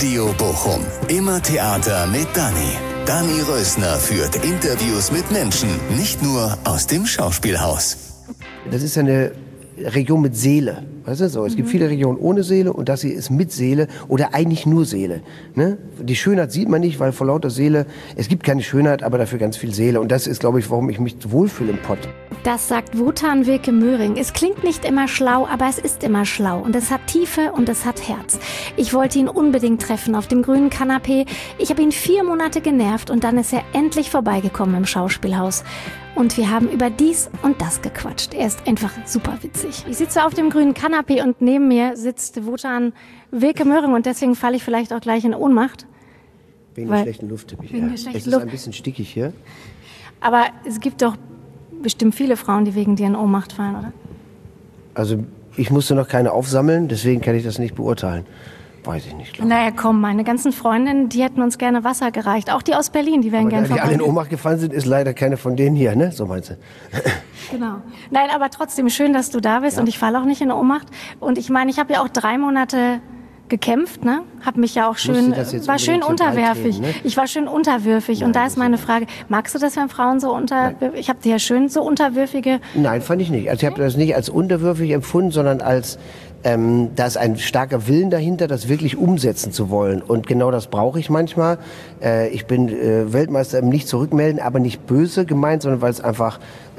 Radio Bochum. Immer Theater mit Dani. Dani Rösner führt Interviews mit Menschen, nicht nur aus dem Schauspielhaus. Das ist ja eine Region mit Seele. Weißt du, so. Es gibt viele Regionen ohne Seele und das hier ist mit Seele oder eigentlich nur Seele. Ne? Die Schönheit sieht man nicht, weil vor lauter Seele, es gibt keine Schönheit, aber dafür ganz viel Seele. Und das ist, glaube ich, warum ich mich wohlfühle im Pott. Das sagt Wotan Wilke Möhring. Es klingt nicht immer schlau, aber es ist immer schlau. Und es hat Tiefe und es hat Herz. Ich wollte ihn unbedingt treffen auf dem grünen Kanapee. Ich habe ihn 4 Monate genervt und dann ist er endlich vorbeigekommen im Schauspielhaus. Und wir haben über dies und das gequatscht. Er ist einfach super witzig. Ich sitze auf dem grünen Kanapee und neben mir sitzt Wotan Wilke Möhring und deswegen falle ich vielleicht auch gleich in Ohnmacht. Wegen der schlechten Luft. Es ist ein bisschen stickig hier. Aber es gibt doch bestimmt viele Frauen, die wegen dir in Ohnmacht fallen, oder? Also ich musste noch keine aufsammeln, deswegen kann ich das nicht beurteilen. Weiß ich nicht. Naja, komm, meine ganzen Freundinnen, die hätten uns gerne Wasser gereicht. Auch die aus Berlin, die wären gerne vorbei. Die alle in Ohnmacht gefallen sind, ist leider keine von denen hier, ne? So meinst du? Genau. Nein, aber trotzdem schön, dass du da bist und ich falle auch nicht in Ohnmacht. Und ich meine, ich habe ja auch 3 Monate gekämpft, ne? Hab mich ja auch schön, war schön unterwürfig. Ne? Ich war schön unterwürfig. Nein, und da ist meine Frage, magst du das, wenn Frauen so ich habe dir ja schön so unterwürfige... Nein, fand ich nicht. Also ich habe das nicht als unterwürfig empfunden, sondern als... da ist ein starker Willen dahinter, das wirklich umsetzen zu wollen. Und genau das brauche ich manchmal. Ich bin Weltmeister im Nicht-Zurückmelden, aber nicht böse gemeint, sondern weil es einfach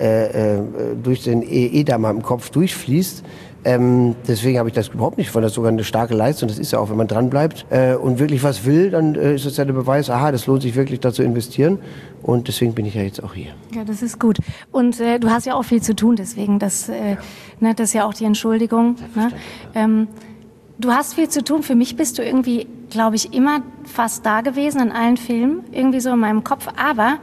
durch den Ehedamm im Kopf durchfließt. Deswegen habe ich das überhaupt nicht, weil das sogar eine starke Leistung. Das ist ja auch, wenn man dran bleibt und wirklich was will, dann ist das ja der Beweis, aha, das lohnt sich wirklich, da zu investieren. Und deswegen bin ich ja jetzt auch hier. Ja, das ist gut. Und du hast ja auch viel zu tun, deswegen, das ist ja auch die Entschuldigung. Ne? Du hast viel zu tun. Für mich bist du irgendwie, glaube ich, immer fast da gewesen in allen Filmen, irgendwie so in meinem Kopf. Aber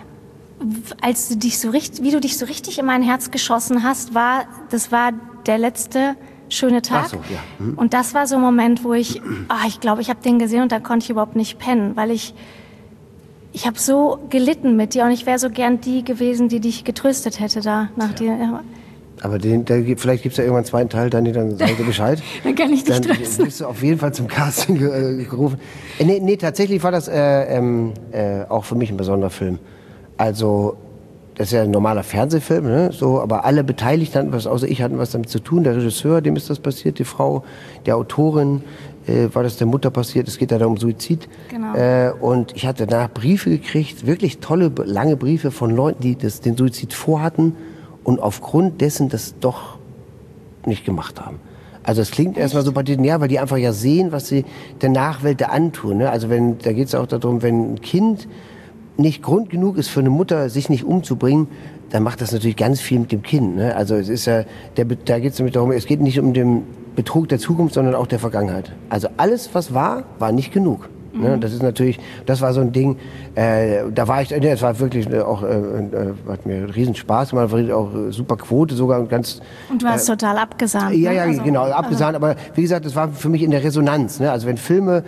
als du dich wie du dich so richtig in mein Herz geschossen hast, das war der letzte schöne Tag. Ach so, ja. Und das war so ein Moment, wo ich glaube, ich habe den gesehen und da konnte ich überhaupt nicht pennen, weil ich habe so gelitten mit dir und ich wäre so gern die gewesen, die dich getröstet hätte da nach dir. Aber vielleicht gibt es ja irgendwann einen zweiten Teil, dann sag dir Bescheid. Dann kann ich dich trösten. Dann bist du auf jeden Fall zum Casting gerufen. Nee, tatsächlich war das auch für mich ein besonderer Film. Also, das ist ja ein normaler Fernsehfilm, ne? So, aber alle Beteiligten hatten was, außer ich hatten was damit zu tun. Der Regisseur, dem ist das passiert, die Frau, der Autorin, war das der Mutter passiert. Es geht da um Suizid. Genau. Und ich hatte danach Briefe gekriegt, wirklich tolle, lange Briefe von Leuten, die den Suizid vorhatten und aufgrund dessen das doch nicht gemacht haben. Also es klingt erstmal so partikulär, weil die einfach ja sehen, was sie der Nachwelt da antun. Ne? Also da geht es auch darum, wenn ein Kind nicht Grund genug ist für eine Mutter, sich nicht umzubringen, dann macht das natürlich ganz viel mit dem Kind. Ne? Also es ist ja, da geht es nämlich darum, es geht nicht um den Betrug der Zukunft, sondern auch der Vergangenheit. Also alles, was war nicht genug. Ne? Das ist natürlich, das war so ein Ding, da war es war wirklich auch, hat mir einen riesen Spaß gemacht, war auch super Quote sogar. Und du hast total abgesahnt. Ja, ja, also, genau, abgesahnt, aber wie gesagt, das war für mich in der Resonanz. Ne? Also wenn Filme,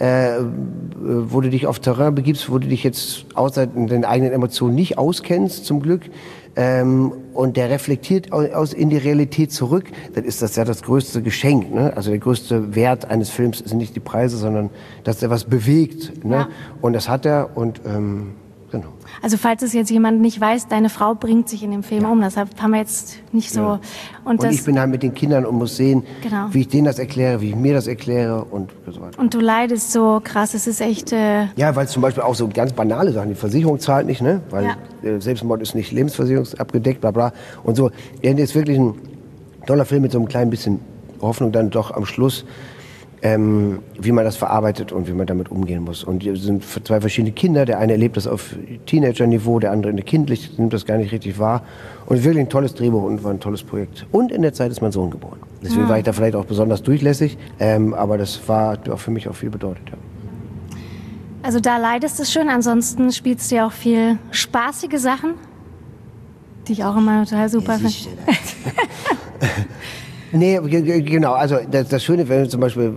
wo du dich auf Terrain begibst, wo du dich jetzt außer den eigenen Emotionen nicht auskennst, zum Glück, und der reflektiert in die Realität zurück, dann ist das ja das größte Geschenk. Ne? Also der größte Wert eines Films sind nicht die Preise, sondern dass er was bewegt. Ne? Ja. Und das hat er und genau. Also falls es jetzt jemand nicht weiß, deine Frau bringt sich in dem Film um. Deshalb haben wir jetzt nicht so... Ja. Und ich bin halt mit den Kindern und muss sehen, genau, wie ich denen das erkläre, wie ich mir das erkläre und so weiter. Und du leidest so krass, es ist echt... Ja, weil zum Beispiel auch so ganz banale Sachen, die Versicherung zahlt nicht, ne? Weil Selbstmord ist nicht lebensversicherungsabgedeckt, bla bla. Und so, ja, das ist wirklich ein toller Film mit so einem kleinen bisschen Hoffnung dann doch am Schluss, wie man das verarbeitet und wie man damit umgehen muss. Und es sind 2 verschiedene Kinder. Der eine erlebt das auf Teenager-Niveau, der andere in der kindlich, nimmt das gar nicht richtig wahr. Und wirklich ein tolles Drehbuch und war ein tolles Projekt. Und in der Zeit ist mein Sohn geboren. Deswegen war ich da vielleicht auch besonders durchlässig. Aber das hat auch für mich auch viel bedeutet. Ja. Also da leidest du schön. Ansonsten spielst du ja auch viel spaßige Sachen, die ich auch immer total super finde. Nee, genau. Also das Schöne, wenn zum Beispiel,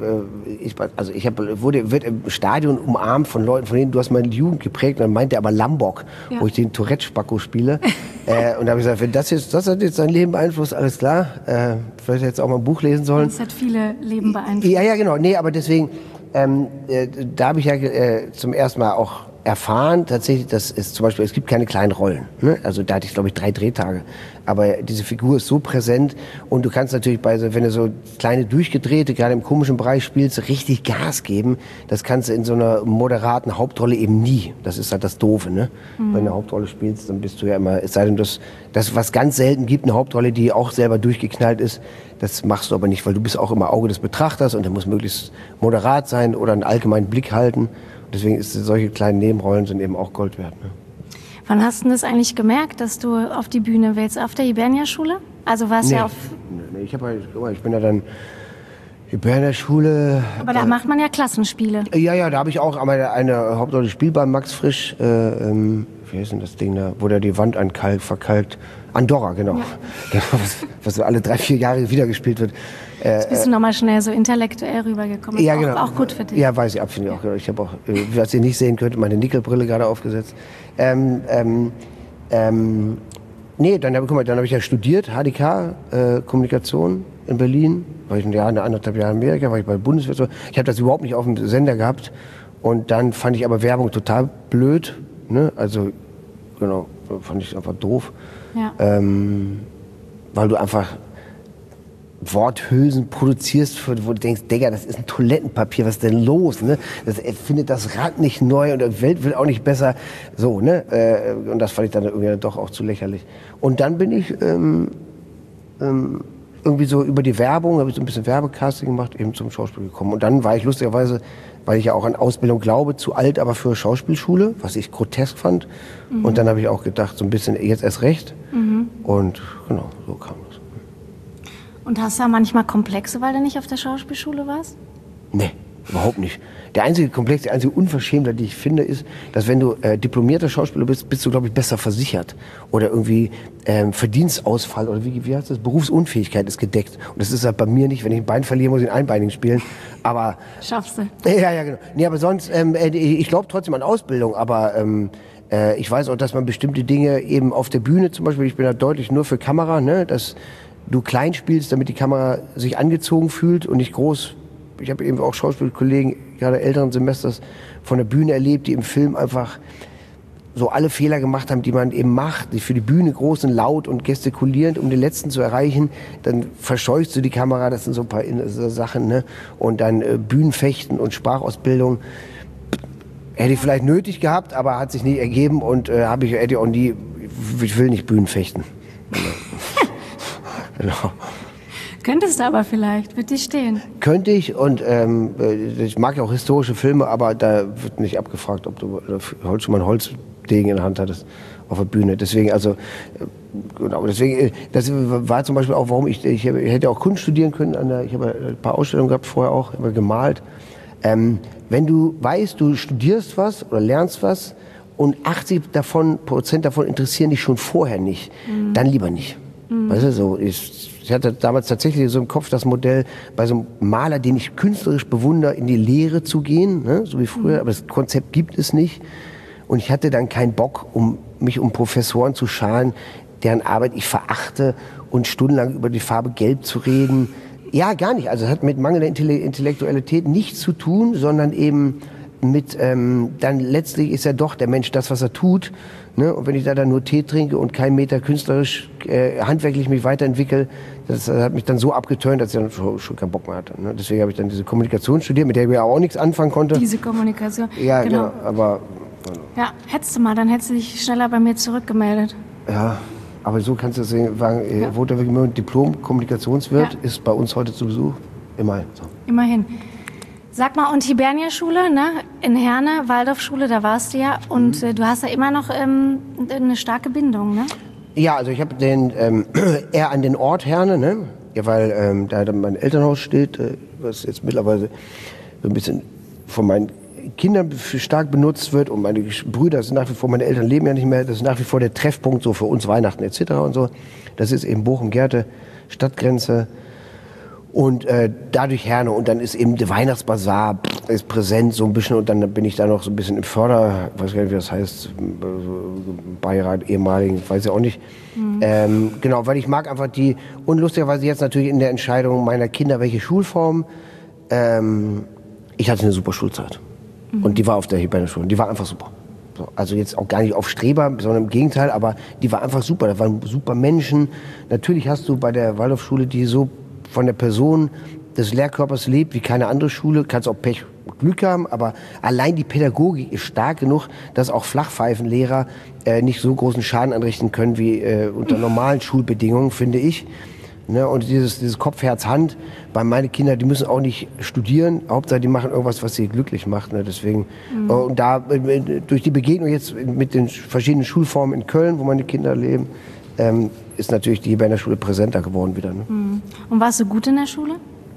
wird im Stadion umarmt von Leuten, von denen du hast meine Jugend geprägt. Und dann meinte er aber Lambok, wo ich den Tourette-Spacko spiele. Und da habe ich gesagt, wenn das hat jetzt dein Leben beeinflusst, alles klar. Vielleicht hättest du auch mal ein Buch lesen sollen. Das hat viele Leben beeinflusst. Ja, genau. Nee, aber deswegen Da habe ich ja zum ersten Mal auch erfahren, tatsächlich, dass es zum Beispiel, es gibt keine kleinen Rollen. Ne? Also da hatte ich, glaube ich, 3 Drehtage. Aber diese Figur ist so präsent und du kannst natürlich wenn du so kleine Durchgedrehte, gerade im komischen Bereich spielst, richtig Gas geben. Das kannst du in so einer moderaten Hauptrolle eben nie. Das ist halt das Doofe, ne? Wenn du eine Hauptrolle spielst, dann bist du ja immer, es sei denn, das was ganz selten gibt, eine Hauptrolle, die auch selber durchgeknallt ist, das machst du aber nicht, weil du bist auch immer Auge des Betrachters und der muss möglichst moderat sein oder einen allgemeinen Blick halten. Deswegen ist solche kleinen Nebenrollen sind eben auch Gold wert. Ne? Wann hast du das eigentlich gemerkt, dass du auf die Bühne willst? Auf der Hibernia-Schule? Also warst du ja auf... Nee, ich bin ja dann Hibernia-Schule... Aber da macht man ja Klassenspiele. Ja, da habe ich auch eine Hauptrolle gespielt bei Max Frisch. Wie heißt denn das Ding da? Wo der die Wand verkalkt. Andorra, genau. Ja. Genau, was so alle 3-4 Jahre wieder gespielt wird. Jetzt bist du nochmal schnell so intellektuell rübergekommen. Ja, genau. Auch gut für dich. Ja, weiß ich, finde ich auch. Ich habe auch, was ihr nicht sehen könnt, meine Nickelbrille gerade aufgesetzt. Nee, dann habe ich ja studiert, HDK, Kommunikation in Berlin. War ich 1,5 Jahre in Amerika, war ich bei der Bundeswehr. Ich habe das überhaupt nicht auf dem Sender gehabt. Und dann fand ich aber Werbung total blöd. Ne? Also, genau, fand ich einfach doof. Ja. Weil du einfach Worthülsen produzierst, wo du denkst, Digga, das ist ein Toilettenpapier, was ist denn los? Ne? Das findet das Rad nicht neu und die Welt will auch nicht besser. So, ne? Und das fand ich dann irgendwie doch auch zu lächerlich. Und dann bin ich irgendwie so über die Werbung, habe ich so ein bisschen Werbecasting gemacht, eben zum Schauspiel gekommen. Und dann war ich lustigerweise, weil ich ja auch an Ausbildung glaube, zu alt, aber für Schauspielschule, was ich grotesk fand. Mhm. Und dann habe ich auch gedacht, so ein bisschen jetzt erst recht. Mhm. Und genau, so kam das. Und hast du da manchmal Komplexe, weil du nicht auf der Schauspielschule warst? Nee, überhaupt nicht. Der einzige Komplex, die einzige Unverschämtheit, die ich finde, ist, dass wenn du diplomierter Schauspieler bist, bist du, glaube ich, besser versichert. Oder irgendwie Verdienstausfall oder wie heißt das? Berufsunfähigkeit ist gedeckt. Und das ist halt bei mir nicht. Wenn ich ein Bein verliere, muss ich ein Einbeinigen spielen. Aber schaffst du. Ja, genau. Nee, aber sonst, ich glaube trotzdem an Ausbildung, aber ich weiß auch, dass man bestimmte Dinge eben auf der Bühne zum Beispiel, ich bin da deutlich nur für Kamera, ne, dass du klein spielst, damit die Kamera sich angezogen fühlt und nicht groß. Ich habe eben auch Schauspielkollegen, gerade älteren Semesters, von der Bühne erlebt, die im Film einfach so alle Fehler gemacht haben, die man eben macht, die für die Bühne groß und laut und gestikulierend, um den Letzten zu erreichen. Dann verscheuchst du die Kamera, das sind so ein paar Sachen, ne? Und dann Bühnenfechten und Sprachausbildung. Hätte ich vielleicht nötig gehabt, aber hat sich nie ergeben und hätte ich auch nie, ich will nicht Bühnenfechten. Genau. Könntest du aber vielleicht, wird dir stehen. Könnte ich und ich mag ja auch historische Filme, aber da wird nicht abgefragt, ob du schon mal einen Holzdegen in der Hand hattest auf der Bühne. Deswegen, also, genau, deswegen, das war zum Beispiel auch, warum ich hätte auch Kunst studieren können. Ich habe ein paar Ausstellungen gehabt, vorher auch, immer gemalt. Wenn du weißt, du studierst was oder lernst was und 80% davon interessieren dich schon vorher nicht, dann lieber nicht. Weißt du, so, ich hatte damals tatsächlich so im Kopf das Modell, bei so einem Maler, den ich künstlerisch bewundere, in die Lehre zu gehen, ne, so wie früher, aber das Konzept gibt es nicht. Und ich hatte dann keinen Bock, mich um Professoren zu scharen, deren Arbeit ich verachte und stundenlang über die Farbe Gelb zu reden. Ja, gar nicht. Also es hat mit mangelnder Intellektualität nichts zu tun, sondern eben mit, dann letztlich ist ja doch der Mensch das, was er tut. Ne? Und wenn ich da dann nur Tee trinke und keinen Meter künstlerisch, handwerklich mich weiterentwickle, das hat mich dann so abgeturnt, dass ich dann schon keinen Bock mehr hatte. Ne? Deswegen habe ich dann diese Kommunikation studiert, mit der ich ja auch nichts anfangen konnte. Diese Kommunikation. Ja, genau. Aber ja, hättest du mal, dann hättest du dich schneller bei mir zurückgemeldet. Ja, aber so kannst du sagen, Wotan Wilke Möhring, Diplom-Kommunikationswirt, ist bei uns heute zu Besuch. Immerhin. So. Immerhin. Sag mal, und Hibernia-Schule, ne? In Herne, Waldorfschule, da warst du ja. Und du hast ja immer noch eine starke Bindung, ne? Ja, also ich habe eher an den Ort Herne, ne? Ja, weil da mein Elternhaus steht, was jetzt mittlerweile so ein bisschen von meinen Kindern stark benutzt wird und meine Brüder sind nach wie vor, meine Eltern leben ja nicht mehr, das ist nach wie vor der Treffpunkt so für uns Weihnachten etc. und so. Das ist eben Bochum-Gerte, Stadtgrenze und dadurch Herne und dann ist eben der Weihnachtsbasar ist präsent so ein bisschen und dann bin ich da noch so ein bisschen im Förder, weiß gar nicht wie das heißt, Beirat ehemaligen, weiß ich auch nicht. Genau, weil ich mag einfach die und lustigerweise jetzt natürlich in der Entscheidung meiner Kinder, welche Schulform ich hatte eine super Schulzeit. Und die war auf der Hibernia-Schule. Die war einfach super. So, also jetzt auch gar nicht auf Streber, sondern im Gegenteil, aber die war einfach super. Da waren super Menschen. Natürlich hast du bei der Waldorfschule, die so von der Person des Lehrkörpers lebt wie keine andere Schule, kannst auch Pech und Glück haben, aber allein die Pädagogik ist stark genug, dass auch Flachpfeifenlehrer nicht so großen Schaden anrichten können wie unter normalen Schulbedingungen, finde ich. Ne, und dieses Kopf, Herz, Hand, bei meinen Kindern, die müssen auch nicht studieren, Hauptsache die machen irgendwas, was sie glücklich macht. Ne, deswegen, und da durch die Begegnung jetzt mit den verschiedenen Schulformen in Köln, wo meine Kinder leben, ist natürlich die Hibernia-Schule präsenter geworden wieder. Ne? Und warst du gut in der Schule?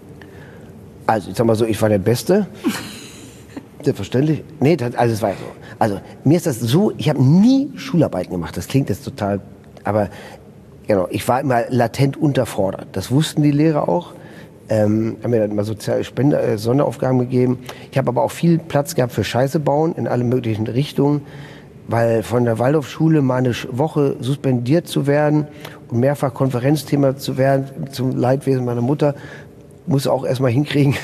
Also ich sag mal so, ich war der Beste. Selbstverständlich. Nee, also es war so. Also mir ist das so, ich habe nie Schularbeiten gemacht. Das klingt jetzt total, aber genau, ich war immer latent unterfordert. Das wussten die Lehrer auch. Haben mir dann mal soziale Sonderaufgaben gegeben. Ich habe aber auch viel Platz gehabt für Scheiße bauen in alle möglichen Richtungen, weil von der Waldorfschule mal eine Woche suspendiert zu werden und mehrfach Konferenzthema zu werden, zum Leidwesen meiner Mutter, muss auch erstmal hinkriegen.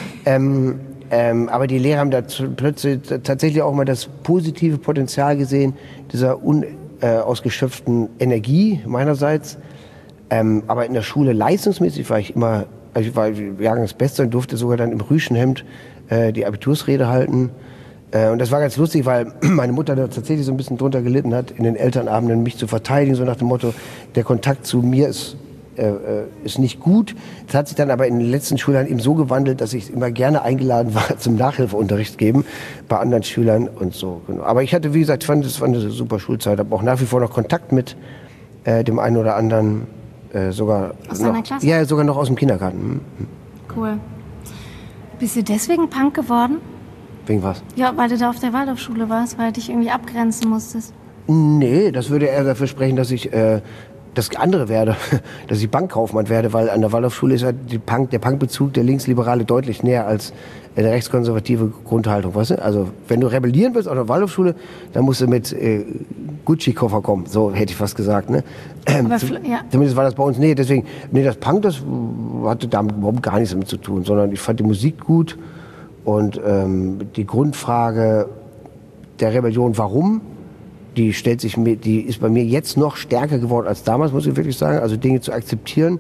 Aber die Lehrer haben da plötzlich tatsächlich auch mal das positive Potenzial gesehen, dieser ausgeschöpften Energie meinerseits. Aber in der Schule leistungsmäßig war ich immer, also ich war Jahrgangsbester und durfte sogar dann im Rüschenhemd die Abitursrede halten. Und das war ganz lustig, weil meine Mutter da tatsächlich so ein bisschen drunter gelitten hat, in den Elternabenden mich zu verteidigen, so nach dem Motto, der Kontakt zu mir ist nicht gut. Das hat sich dann aber in den letzten Schuljahren eben so gewandelt, dass ich immer gerne eingeladen war zum Nachhilfeunterricht geben bei anderen Schülern und so. Genau. Aber ich hatte, wie gesagt, das war eine super Schulzeit, habe auch nach wie vor noch Kontakt mit dem einen oder anderen, sogar aus deiner Klasse? Ja, sogar noch aus dem Kindergarten. Cool. Bist du deswegen Punk geworden? Wegen was? Ja, weil du da auf der Waldorfschule warst, weil du dich irgendwie abgrenzen musstest. Nee, das würde eher dafür sprechen, dass ich das andere werde, dass ich Bankkaufmann werde, weil an der Waldorfschule ist ja der Punkbezug, der Linksliberale deutlich näher als eine rechtskonservative Grundhaltung, weißt du? Also wenn du rebellieren willst an der Waldorfschule, dann musst du mit Gucci-Koffer kommen, so hätte ich fast gesagt, ne? Zumindest war das bei uns, deswegen, das Punk, das hatte damit überhaupt gar nichts damit zu tun, sondern ich fand die Musik gut und die Grundfrage der Rebellion, warum? Die ist bei mir jetzt noch stärker geworden als damals, muss ich wirklich sagen. Also Dinge zu akzeptieren,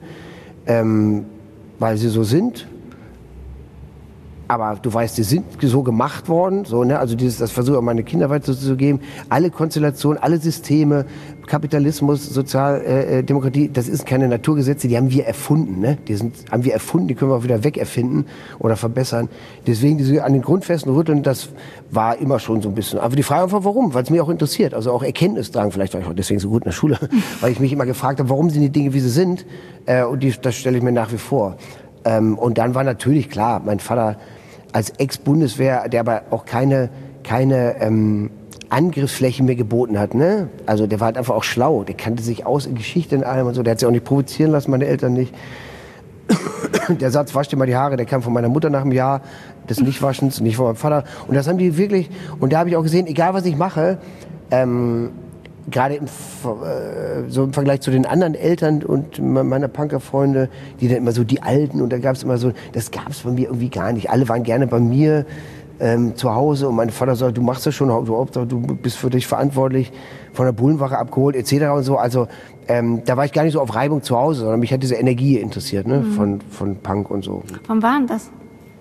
weil sie so sind. Aber du weißt, die sind so gemacht worden. So, ne? Also das versuche ich auch meine Kinder weiterzugeben. Alle Konstellationen, alle Systeme, Kapitalismus, Sozialdemokratie, das sind keine Naturgesetze, die haben wir erfunden. Ne? Haben wir erfunden, die können wir auch wieder wegerfinden oder verbessern. Deswegen an den Grundfesten rütteln, das war immer schon so ein bisschen. Aber die Frage einfach, warum? Weil es mich auch interessiert. Also auch Erkenntnisdrang, vielleicht war ich auch deswegen so gut in der Schule, weil ich mich immer gefragt habe, warum sind die Dinge, wie sie sind? Und das stelle ich mir nach wie vor. Und dann war natürlich klar, mein Vater als Ex-Bundeswehr, der aber auch keine Angriffsfläche mir geboten hat. Ne? Also der war halt einfach auch schlau. Der kannte sich aus in Geschichte und allem und so. Der hat sich auch nicht provozieren lassen, meine Eltern nicht. Der Satz, wasch dir mal die Haare, der kam von meiner Mutter nach einem Jahr des Nichtwaschens, nicht von meinem Vater. Und das haben die wirklich, und da habe ich auch gesehen, egal was ich mache, gerade so im Vergleich zu den anderen Eltern und meiner Punkerfreunde, die dann immer so die Alten, und da gab es immer so, das gab es bei mir irgendwie gar nicht. Alle waren gerne bei mir zu Hause und mein Vater sagt, du machst das schon, du bist für dich verantwortlich, von der Bullenwache abgeholt etc. und so. Also da war ich gar nicht so auf Reibung zu Hause, sondern mich hat diese Energie interessiert, ne? Von Punk und so. Wann war denn das?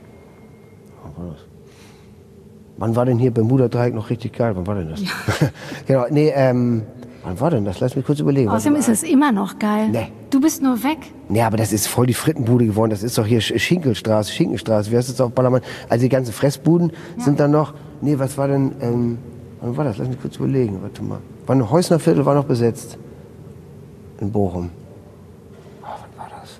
Wann war denn hier Bermuda-Dreieck noch richtig geil? Wann war denn das? Ja. Genau, wann war denn das? Lass mich kurz überlegen. Außerdem ist es immer noch geil. Nee. Du bist nur weg. Nee, aber das ist voll die Frittenbude geworden. Das ist doch hier Schinkenstraße. Wie heißt das auf Ballermann? Also die ganzen Fressbuden sind dann noch. Nee, was war denn, wann war das? Lass mich kurz überlegen. Warte mal. Wann Heusnerviertel war noch besetzt? In Bochum. Wann war das?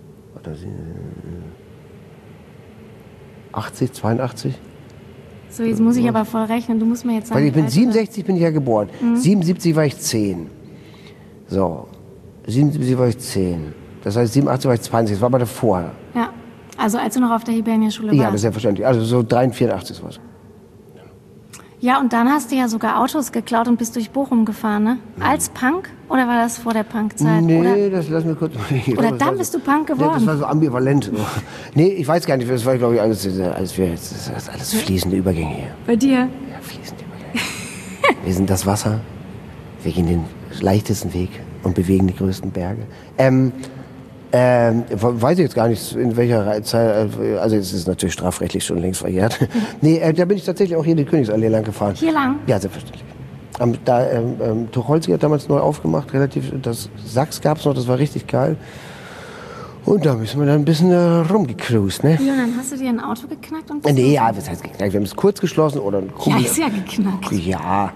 80, 82? So, jetzt muss ich aber voll rechnen. Du musst mir jetzt sagen. Weil ich bin 67 bin ich ja geboren. 77 war ich 10. So. 77 war ich 10. Das heißt, 87 war ich 20. Das war aber davor. Ja. Also als du noch auf der Hibernia-Schule warst. Ja, das ist selbstverständlich. Also so 83, 84 war es. Ja, und dann hast du ja sogar Autos geklaut und bist durch Bochum gefahren, ne? Als Punk Oder war das vor der Punkzeit? Nee, das lass mir kurz... Oder dann bist du Punk geworden? Das war so ambivalent. Nee, ich weiß gar nicht, das war, glaube ich, alles fließende Übergänge hier. Bei dir? Ja, fließende Übergänge. Wir sind das Wasser, wir gehen den leichtesten Weg und bewegen die größten Berge. Weiß ich jetzt gar nicht, in welcher Zeit, also es ist natürlich strafrechtlich schon längst verjährt. Nee, da bin ich tatsächlich auch hier die Königsallee lang gefahren. Hier lang? Ja, selbstverständlich. Tucholsky hat damals neu aufgemacht, das Sachs gab es noch, das war richtig geil. Und da müssen wir dann ein bisschen rumgecruised, ne? Ja, und dann hast du dir ein Auto geknackt? Und Nee, ja, was heißt geknackt? Wir haben es kurz geschlossen oder ein Ja, ist ja geknackt. Ja.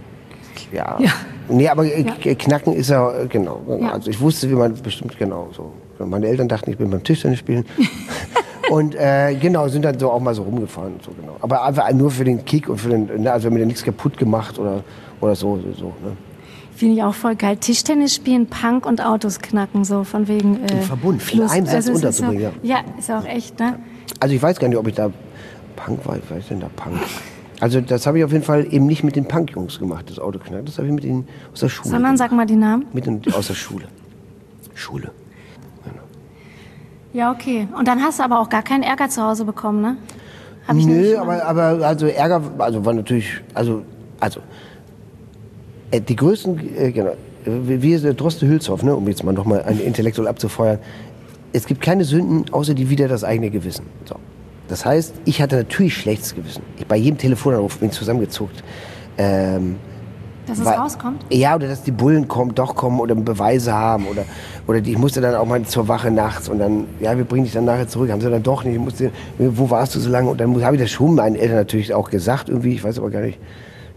Nee, aber knacken ist ja, genau. Ja. Also ich wusste, wie man bestimmt genau so. Meine Eltern dachten, ich bin beim Tischtennis spielen. Und genau, sind dann so auch mal so rumgefahren. So, genau. Aber einfach nur für den Kick und für den, also wir haben ja nichts kaputt gemacht oder so. Ne? Finde ich auch voll geil. Tischtennis spielen, Punk und Autos knacken, so von wegen Im Verbund, in einem Satz unterzubringen. Ja, ist ja auch echt, ne? Also ich weiß gar nicht, ob ich da Punk war. Was ist denn da Punk? Also das habe ich auf jeden Fall eben nicht mit den Punk-Jungs gemacht, das Autoknacken. Das habe ich mit denen aus der Schule. Sondern sag mal die Namen. Aus der Schule. Schule. Genau. Ja, okay. Und dann hast du aber auch gar keinen Ärger zu Hause bekommen, ne? Nö, aber also Ärger, also war natürlich, also die größten, genau, wie ist der Droste Hülshoff, ne, um jetzt mal nochmal einen intellektuell abzufeuern. Es gibt keine Sünden, außer die wider das eigene Gewissen. So. Das heißt, ich hatte natürlich schlechtes Gewissen. Bei jedem Telefonanruf bin ich zusammengezuckt. Dass es rauskommt? Ja, oder dass die Bullen doch kommen oder Beweise haben. Oder ich musste dann auch mal zur Wache nachts und dann, ja, wir bringen dich dann nachher zurück. Haben sie dann doch nicht. Wo warst du so lange? Und dann habe ich das schon meinen Eltern natürlich auch gesagt irgendwie. Ich weiß aber gar nicht.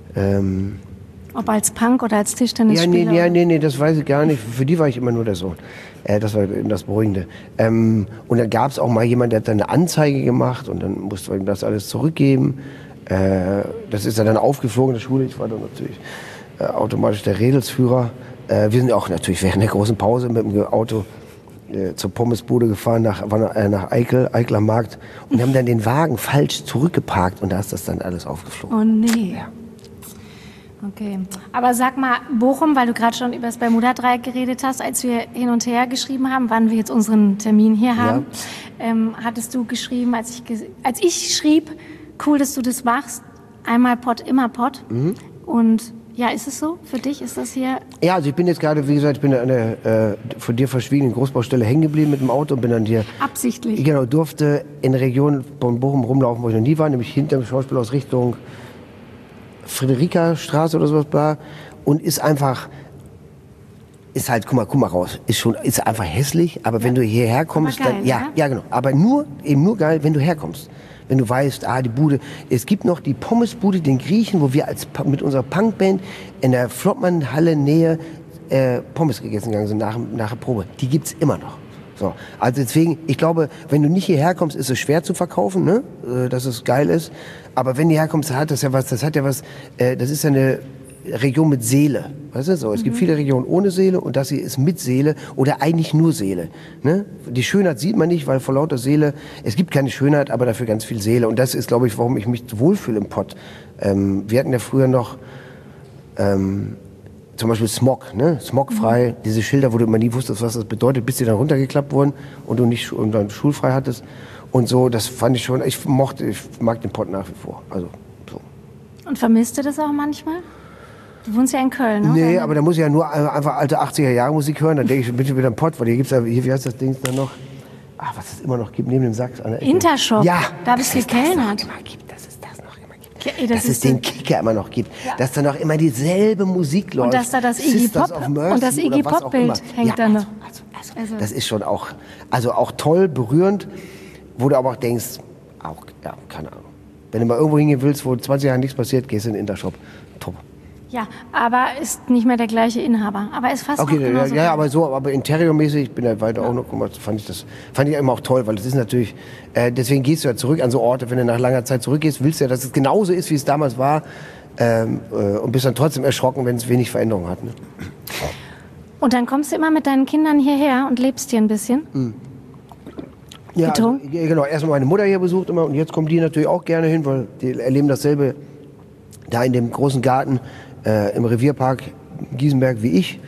Ob als Punk oder als Tischtennisspieler? Nee, das weiß ich gar nicht. Für die war ich immer nur der Sohn. Das war das Beruhigende. Und dann gab es auch mal jemanden, der hat dann eine Anzeige gemacht und dann musste man ihm das alles zurückgeben. Das ist dann aufgeflogen in der Schule. Ich war dann natürlich automatisch der Redelsführer. Wir sind auch natürlich während der großen Pause mit dem Auto zur Pommesbude gefahren, nach Eickel am Markt und haben dann den Wagen falsch zurückgeparkt und da ist das dann alles aufgeflogen. Oh nee. Ja. Okay. Aber sag mal, Bochum, weil du gerade schon über das Bermuda-Dreieck geredet hast, als wir hin und her geschrieben haben, wann wir jetzt unseren Termin hier haben, hattest du geschrieben, als ich schrieb, cool, dass du das machst, einmal Pott, immer Pott. Mhm. Und ja, ist es so? Für dich ist das hier? Ja, also ich bin jetzt gerade, wie gesagt, ich bin an der von dir verschwiegenen Großbaustelle hängen geblieben mit dem Auto und bin dann hier... Absichtlich? Genau, durfte in der Region von Bochum rumlaufen, wo ich noch nie war, nämlich hinter dem Schauspielhaus Richtung Friederika-Straße oder sowas war und ist einfach... Ist halt, guck mal raus, ist einfach hässlich, aber wenn du hierher kommst, geil, dann, ja, genau, aber eben nur geil, wenn du herkommst. Wenn du weißt, die Bude, es gibt noch die Pommesbude, den Griechen, wo wir mit unserer Punkband in der Flottmann-Halle Nähe Pommes gegessen gegangen sind nach der Probe. Die gibt's immer noch. So, also deswegen, ich glaube, wenn du nicht hierher kommst, ist es schwer zu verkaufen, ne? Dass es geil ist. Aber wenn du herkommst, hat das ja was, das ist ja eine Region mit Seele. Weißt du so? Es gibt viele Regionen ohne Seele und das hier ist mit Seele oder eigentlich nur Seele. Ne? Die Schönheit sieht man nicht, weil vor lauter Seele, es gibt keine Schönheit, aber dafür ganz viel Seele. Und das ist, glaube ich, warum ich mich wohlfühle im Pott. Wir hatten ja früher noch zum Beispiel Smog, ne? Smogfrei, diese Schilder, wo du immer nie wusstest, was das bedeutet, bis die dann runtergeklappt wurden und du dann schulfrei hattest. Und so, das fand ich schon, ich mag den Pott nach wie vor. Also, so. Und vermisst du das auch manchmal? Du wohnst ja in Köln, ne? Nee, aber da muss ich ja nur einfach alte 80er-Jahre-Musik hören. Dann denke ich, bin ich wieder im Pott, weil hier gibt's ja, wie heißt das Ding dann noch? Was es immer noch gibt, neben dem Sachs. Intershop. Ja. Da habe ich gekellnert. Dass es den Kicker immer noch gibt. Ja. Dass da noch immer dieselbe Musik läuft. Und dass da das Iggy Pop-Bild hängt da noch. Also. Das ist schon auch toll, berührend, wo du aber auch denkst, keine Ahnung. Wenn du mal irgendwo hingehen willst, wo 20 Jahre nichts passiert, gehst du in den Intershop. Top. Ja, aber ist nicht mehr der gleiche Inhaber. Aber ist fast noch genauso. Ja, aber interiormäßig, ich bin ja weiter auch noch, fand ich immer auch toll, weil das ist natürlich, deswegen gehst du ja zurück an so Orte, wenn du nach langer Zeit zurückgehst, willst du ja, dass es genauso ist, wie es damals war, und bist dann trotzdem erschrocken, wenn es wenig Veränderung hat. Ne? Und dann kommst du immer mit deinen Kindern hierher und lebst hier ein bisschen? Mhm. Ja, also, genau, erstmal meine Mutter hier besucht immer und jetzt kommen die natürlich auch gerne hin, weil die erleben dasselbe da in dem großen Garten im Revierpark Giesenberg wie ich.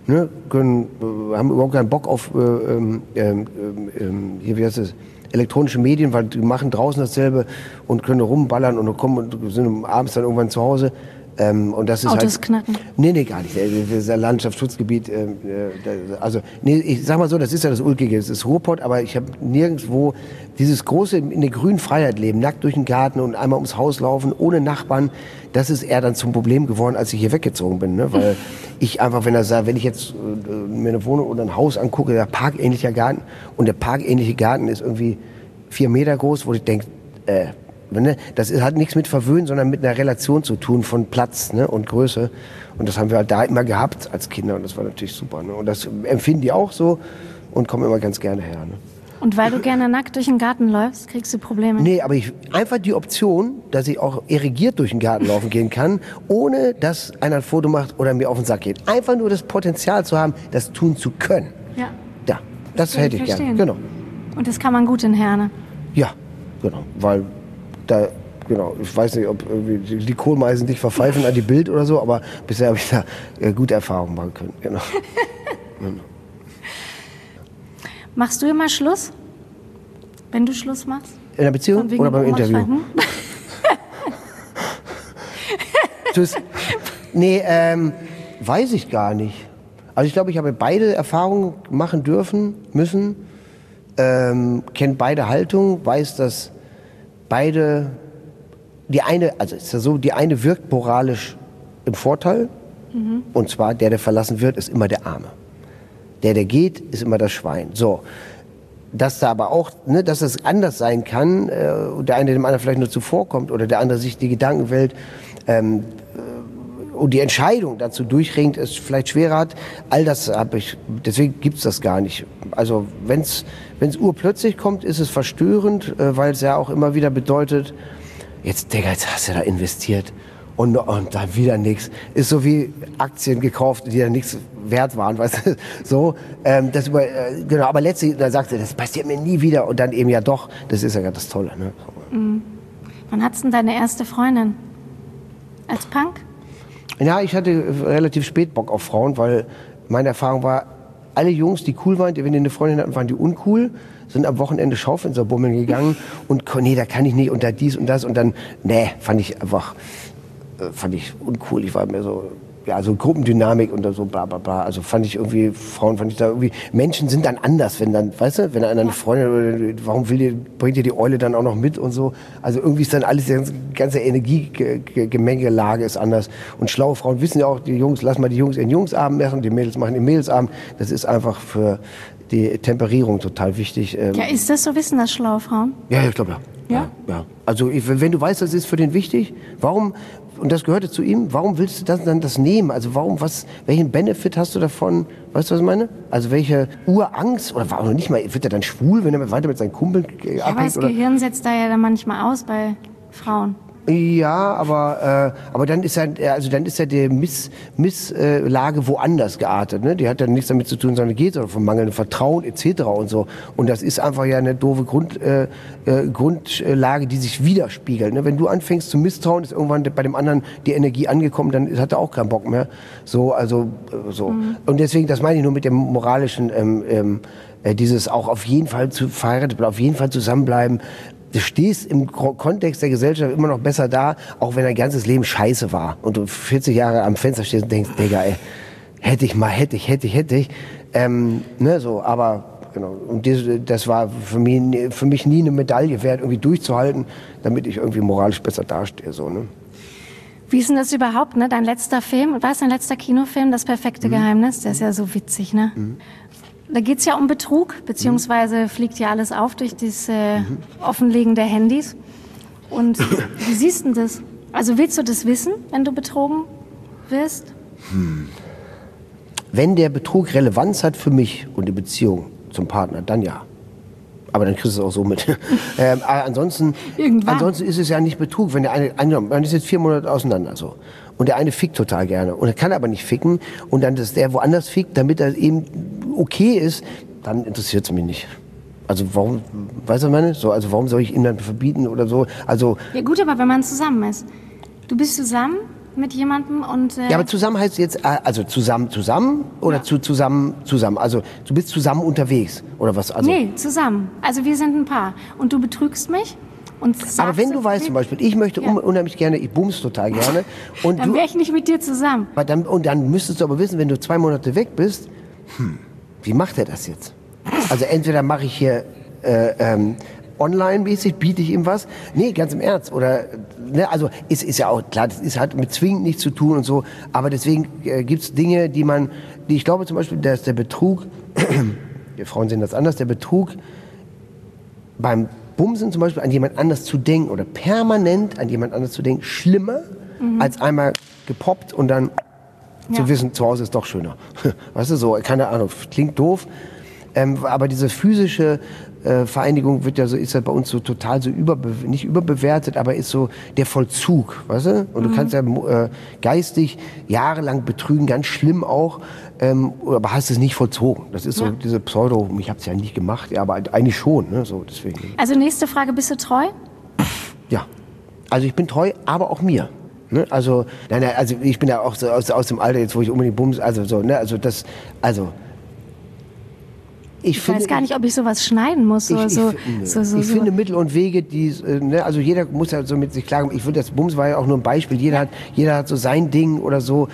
ne, haben überhaupt keinen Bock auf hier, wie heißt das, elektronische Medien, weil die machen draußen dasselbe und können rumballern und kommen und sind abends dann irgendwann zu Hause. Und das ist Autos halt, knacken. Nee, gar nicht. Das ist ein Landschaftsschutzgebiet. Also, nee, ich sag mal so, das ist ja das Ulkige. Es ist Ruhrpott, aber ich habe nirgendwo dieses große, in der grünen Freiheit leben, nackt durch den Garten und einmal ums Haus laufen, ohne Nachbarn. Das ist eher dann zum Problem geworden, als ich hier weggezogen bin. Ne? Weil ich einfach, wenn ich jetzt mir eine Wohnung oder ein Haus angucke, der parkähnlicher Garten, und der parkähnliche Garten ist irgendwie 4 Meter groß, wo ich denke, das hat nichts mit Verwöhnen, sondern mit einer Relation zu tun von Platz, ne, und Größe. Und das haben wir halt da immer gehabt als Kinder und das war natürlich super. Ne? Und das empfinden die auch so und kommen immer ganz gerne her. Ne? Und weil du gerne nackt durch den Garten läufst, kriegst du Probleme? Nee, aber einfach die Option, dass ich auch irrigiert durch den Garten laufen gehen kann, ohne dass einer ein Foto macht oder mir auf den Sack geht. Einfach nur das Potenzial zu haben, das tun zu können. Ja. Ja, das hätte ich gerne. Genau. Und das kann man gut in Herne. Ja, genau, weil da, genau, ich weiß nicht, ob irgendwie die Kohlmeisen dich verpfeifen an die Bild oder so, aber bisher habe ich da gute Erfahrungen machen können. Genau. Machst du immer Schluss? Wenn du Schluss machst? In der Beziehung oder beim Interview? Tschüss. Nee, weiß ich gar nicht. Also ich glaube, ich habe beide Erfahrungen machen müssen, kenne beide Haltungen, weiß, dass beide, die eine wirkt moralisch im Vorteil, und zwar der verlassen wird, ist immer der Arme. Der geht, ist immer das Schwein. So, dass da aber auch, ne, dass das anders sein kann, und der eine dem anderen vielleicht nur zuvorkommt oder der andere sich die Gedankenwelt und die Entscheidung dazu durchringt, es vielleicht schwerer hat. All das habe ich, deswegen gibt's das gar nicht. Also wenn's urplötzlich kommt, ist es verstörend, weil es ja auch immer wieder bedeutet, jetzt hast du da investiert und dann wieder nichts. Ist so wie Aktien gekauft, die ja nichts wert waren, weißt du? So, genau, aber letztlich, da sagt er, das passiert mir nie wieder und dann eben ja doch, das ist ja gerade das Tolle. Ne? Mhm. Wann hattest du denn deine erste Freundin? Als Punk? Ja, ich hatte relativ spät Bock auf Frauen, weil meine Erfahrung war, alle Jungs, die cool waren, wenn die eine Freundin hatten, waren die uncool, sind am Wochenende Schaufensterbummeln gegangen und nee, da kann ich nicht und da dies und das und dann, nee, fand ich uncool. Ich war mehr so, ja, so Gruppendynamik und so bla bla bla. Also Frauen fand ich da irgendwie, Menschen sind dann anders, wenn dann, weißt du, wenn einer eine Freundin, warum bringt ihr die Eule dann auch noch mit und so. Also irgendwie ist dann alles, die ganze Energiegemengelage ist anders. Und schlaue Frauen wissen ja auch, die Jungs, lass mal die Jungs ihren Jungsabend machen, die Mädels machen ihren Mädelsabend. Das ist einfach für die Temperierung total wichtig. Ja, ist das so, wissen das schlaue Frauen? Ja, ich glaube ja. Ja. Also wenn du weißt, das ist für den wichtig, warum, und das gehörte zu ihm, warum willst du das nehmen? Also welchen Benefit hast du davon? Weißt du, was ich meine? Also welche Urangst, oder war noch nicht mal, wird er dann schwul, wenn er weiter mit seinen Kumpeln abhängt? Aber das Gehirn setzt da ja dann manchmal aus bei Frauen. Ja, aber dann ist ja die Misslage woanders geartet. Ne? Die hat dann nichts damit zu tun, sondern geht von mangelndem Vertrauen etc. und so. Und das ist einfach ja eine doofe Grundlage, die sich widerspiegelt. Ne? Wenn du anfängst zu misstrauen, ist irgendwann bei dem anderen die Energie angekommen, dann hat er auch keinen Bock mehr. So. Und deswegen, das meine ich nur mit dem moralischen, dieses auch auf jeden Fall zu verheiratet, auf jeden Fall zusammenbleiben. Du stehst im Kontext der Gesellschaft immer noch besser da, auch wenn dein ganzes Leben scheiße war und du 40 Jahre am Fenster stehst und denkst, Digga, ey, hätte ich. Ne, so, aber genau. Und das war für mich nie eine Medaille wert, irgendwie durchzuhalten, damit ich irgendwie moralisch besser dastehe. So, ne? Wie ist denn das überhaupt, ne? Dein letzter Film, war es dein letzter Kinofilm, Das perfekte Geheimnis? Der ist ja so witzig, ne? Da geht's ja um Betrug, beziehungsweise fliegt ja alles auf durch das Offenlegen der Handys. Und wie siehst du das? Also willst du das wissen, wenn du betrogen wirst? Wenn der Betrug Relevanz hat für mich und die Beziehung zum Partner, dann ja. Aber dann kriegst du es auch so mit. Ansonsten ist es ja nicht Betrug. Wenn der eine, man ist jetzt 4 Monate auseinander, so. Und der eine fickt total gerne. Und er kann aber nicht ficken. Und dann, dass der woanders fickt, damit er eben okay ist, dann interessiert es mich nicht. Also warum, weißt du, meine? So, also warum soll ich ihm dann verbieten oder so? Also. Ja gut, aber wenn man zusammen ist. Du bist zusammen mit jemandem und... Ja, aber zusammen heißt jetzt, also zusammen oder zusammen? Also du bist zusammen unterwegs oder was? Also, Nee, zusammen. Also wir sind ein Paar. Und du betrügst mich und sagst... aber wenn du weißt zum Beispiel, ich möchte unheimlich gerne, ich bums total gerne. Und dann wäre ich nicht mit dir zusammen. Und dann müsstest du aber wissen, wenn du 2 Monate weg bist, wie macht er das jetzt? Also entweder mache ich hier online-mäßig, biete ich ihm was. Nee, ganz im Ernst. Oder, ne, also ist ja auch klar, das ist halt mit zwingend nichts zu tun und so. Aber deswegen gibt's Dinge, die ich glaube zum Beispiel, dass der Betrug, wir Frauen sehen das anders, der Betrug beim Bumsen zum Beispiel an jemand anders zu denken oder permanent an jemand anders zu denken, schlimmer als einmal gepoppt und dann zu wissen, zu Hause ist doch schöner. Weißt du, so, keine Ahnung, klingt doof. Aber diese physische Vereinigung ist ja bei uns so total so nicht überbewertet, aber ist so der Vollzug, weißt du? Und du kannst ja geistig jahrelang betrügen, ganz schlimm auch, aber hast es nicht vollzogen. Das ist so diese Pseudo, ich habe es ja nicht gemacht, ja, aber eigentlich schon, ne? So, deswegen. Also nächste Frage, bist du treu? Ja, also ich bin treu, aber auch mir. Ne? Also, also ich bin ja auch so aus dem Alter jetzt, wo ich unbedingt bums, also so, ne? Ich weiß gar nicht, ob ich sowas schneiden muss. Ich finde Mittel und Wege, die, ne, also jeder muss ja so mit sich klarkommen. Ich finde, das Bums war ja auch nur ein Beispiel. Jeder hat so sein Ding oder so.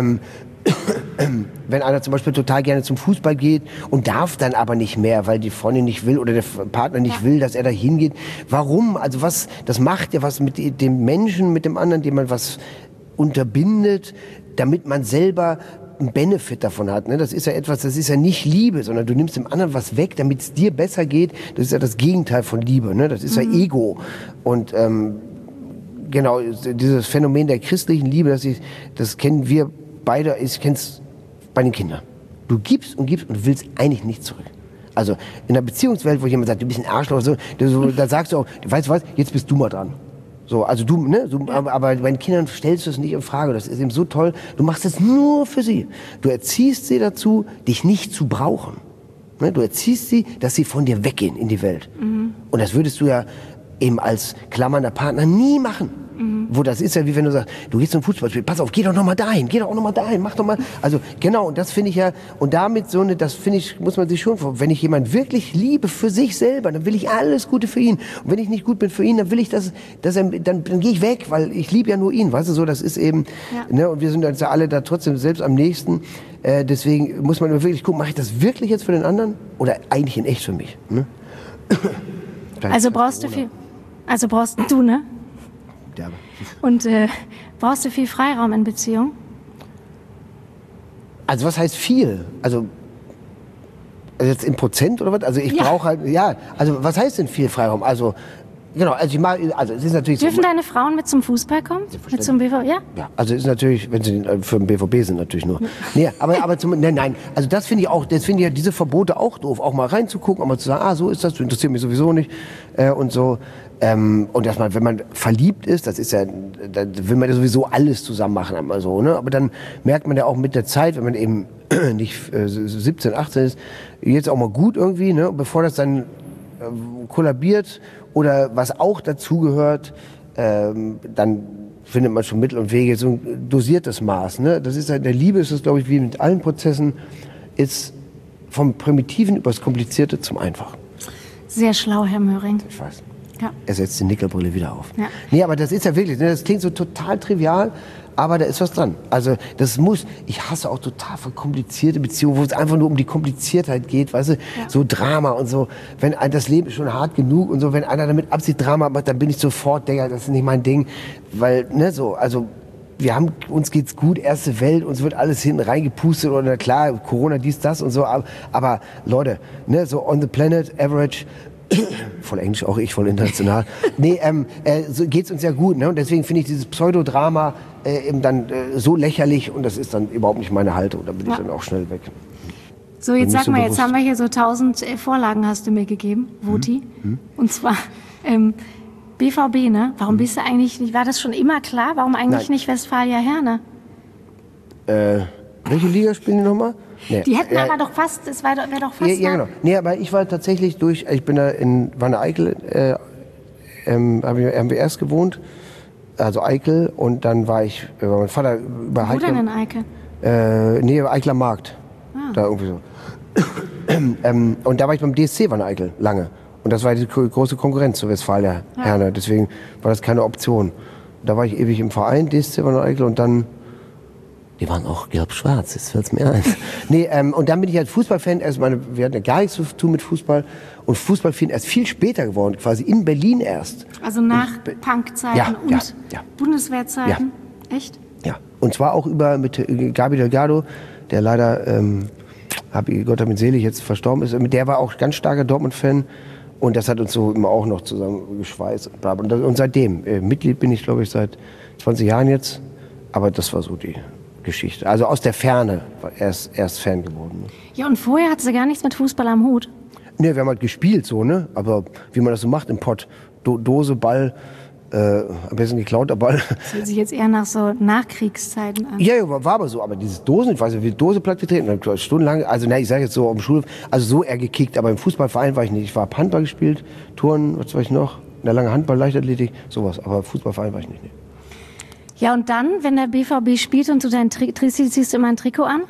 Wenn einer zum Beispiel total gerne zum Fußball geht und darf dann aber nicht mehr, weil die Freundin nicht will oder der Partner nicht will, dass er da hingeht. Warum? Also das macht ja was mit dem Menschen, mit dem anderen, dem man was unterbindet, damit man selber einen Benefit davon hat. Ne? Das ist ja etwas, das ist ja nicht Liebe, sondern du nimmst dem anderen was weg, damit es dir besser geht. Das ist ja das Gegenteil von Liebe. Ne? Das ist ja Ego. Und genau, dieses Phänomen der christlichen Liebe, das kennen wir beide, ich kenne es bei den Kindern. Du gibst und gibst und willst eigentlich nicht zurück. Also in der Beziehungswelt, wo jemand sagt, du bist ein Arschloch oder so, da sagst du auch, weißt du was, jetzt bist du mal dran. So, also du, ne, aber bei den Kindern stellst du es nicht in Frage. Das ist eben so toll. Du machst es nur für sie. Du erziehst sie dazu, dich nicht zu brauchen. Ne, du erziehst sie, dass sie von dir weggehen in die Welt. Und das würdest du ja eben als klammernder Partner nie machen. Wo das ist ja wie wenn du sagst, du gehst zum Fußballspiel, pass auf, geh doch noch mal dahin, mach doch mal. Also genau, und das finde ich ja, und damit das finde ich, muss man sich schon vor, wenn ich jemanden wirklich liebe für sich selber, dann will ich alles Gute für ihn. Und wenn ich nicht gut bin für ihn, dann will ich, dann gehe ich weg, weil ich liebe ja nur ihn, weißt du, so, das ist eben, ne, und wir sind uns ja alle da trotzdem selbst am nächsten. Deswegen muss man wirklich gucken, mache ich das wirklich jetzt für den anderen oder eigentlich in echt für mich? Ne? Also brauchst du, ne? Derbe. Und brauchst du viel Freiraum in Beziehung? Also was heißt viel? Also jetzt in Prozent oder was? Also ich brauche halt, also was heißt denn viel Freiraum? Also genau, also es ist natürlich Dürfen deine Frauen mit zum Fußball kommen? Mit zum BVB? Ja? Ja, also es ist natürlich, wenn sie für den BVB sind, natürlich nur. Nee, aber nein, also das finde ich ja diese Verbote auch doof, auch mal reinzugucken, auch mal zu sagen, so ist das, interessiert mich sowieso nicht und so. Und dass man, wenn man verliebt ist, das ist ja, da will man ja sowieso alles zusammen machen, einmal so, ne? Aber dann merkt man ja auch mit der Zeit, wenn man eben nicht 17, 18 ist, jetzt auch mal gut irgendwie, ne? Bevor das dann kollabiert oder was auch dazugehört, dann findet man schon Mittel und Wege, so ein dosiertes Maß, ne? Das ist halt, der Liebe ist es, glaube ich, wie mit allen Prozessen, ist vom Primitiven übers Komplizierte zum Einfachen. Sehr schlau, Herr Möhring. Ich weiß. Ja. Er setzt die Nickelbrille wieder auf. Ja. Nee, aber das ist ja wirklich, das klingt so total trivial, aber da ist was dran. Also ich hasse auch total verkomplizierte Beziehungen, wo es einfach nur um die Kompliziertheit geht, weißt du, so Drama und so. Wenn das Leben ist schon hart genug und so, wenn einer damit Absicht Drama macht, dann bin ich sofort, Digga, das ist nicht mein Ding, weil, ne, so, also uns geht's gut, erste Welt, uns wird alles hinten reingepustet oder klar, Corona, dies, das und so, aber Leute, ne, so on the planet, average, voll Englisch, auch ich voll international. Nee, so geht's uns ja gut, ne? Und deswegen finde ich dieses Pseudodrama eben dann so lächerlich und das ist dann überhaupt nicht meine Haltung. Da bin ich dann auch schnell weg. So, jetzt sag mal, jetzt haben wir hier so 1000 Vorlagen hast du mir gegeben, Voti. Und zwar BVB, ne? Warum bist du eigentlich nicht, war das schon immer klar? Warum eigentlich nicht Westfalia Herne? Welche Liga spielen die nochmal? Nee. Die hätten aber doch fast, es wäre doch fast. Ja, genau. Nee, aber ich war tatsächlich ich bin da in Wanne-Eickel, haben wir erst gewohnt. also Eickel, und dann war ich bei meinem Vater über Wo denn in Eickel? Eickeler Markt. Da irgendwie so. Und da war ich beim DSC Wanne Eickel lange. Und das war die große Konkurrenz zur Westfalia Herne. Deswegen war das keine Option. Da war ich ewig im Verein, DSC Wanne Eickel, und dann... Die waren auch gelb-schwarz, jetzt fällt's mir ein. Und dann bin ich als Fußballfan, wir hatten ja gar nichts zu tun mit Fußball, und Fußballfan erst viel später geworden, quasi in Berlin erst. Also nach Punk-Zeiten und ja. Bundeswehrzeiten? Ja. Echt? Ja, und zwar auch mit Gabi Delgado, der leider, Gott hab ihn selig, jetzt verstorben ist. Der war auch ganz starker Dortmund-Fan, und das hat uns so immer auch noch zusammen geschweißt. Und seitdem, Mitglied bin ich, glaube ich, seit 20 Jahren jetzt, aber das war so die Geschichte. Also aus der Ferne erst Fan geworden. Ja, und vorher hatte sie gar nichts mit Fußball am Hut? Ne, wir haben halt gespielt so, ne? Aber wie man das so macht im Pott, Dose, Ball, am besten geklauter Ball. Das hört sich jetzt eher nach so Nachkriegszeiten an. Ja, war aber so. Aber dieses Dosen, ich weiß nicht, wie Dose platt getreten, dann stundenlang, also ich sage jetzt so auf dem Schulhof, also so eher gekickt, aber im Fußballverein war ich nicht. Ich war Handball gespielt, Turnen, was weiß ich noch, eine lange Handball, Leichtathletik, sowas. Aber Fußballverein war ich nicht. Ne. Ja, und dann, wenn der BVB spielt und du dein ziehst du immer ein Trikot an?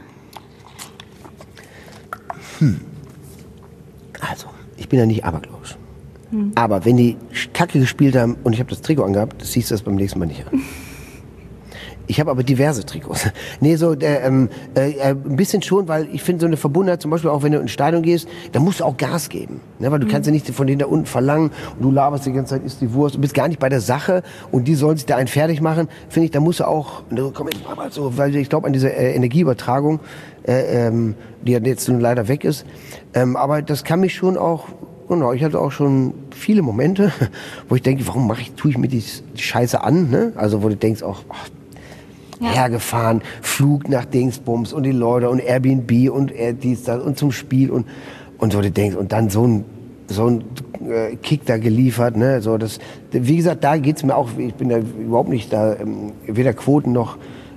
Also, ich bin ja nicht abergläubisch. Aber wenn die Kacke gespielt haben und ich habe das Trikot angehabt, das siehst du das beim nächsten Mal nicht an. Ich habe aber diverse Trikots. Nee, so ein bisschen schon, weil ich finde so eine Verbundenheit, zum Beispiel auch wenn du ins Stadion gehst, da musst du auch Gas geben. Ne? Weil du kannst ja nicht von denen da unten verlangen und du laberst die ganze Zeit, isst die Wurst, du bist gar nicht bei der Sache und die sollen sich da einen fertig machen. Finde ich, da musst du auch, komm jetzt mal so, weil ich glaube an diese Energieübertragung, die jetzt nun leider weg ist. Aber das kann mich schon auch, genau, ich hatte auch schon viele Momente, wo ich denke, warum tue ich mir die Scheiße an? Ne? Also wo du denkst auch, hergefahren, Flug nach Dingsbums und die Leute und Airbnb und dies, das und zum Spiel und so du denkst, und dann so ein Kick da geliefert, ne, so das, wie gesagt, da geht's mir auch, ich bin da überhaupt nicht da, weder Quoten noch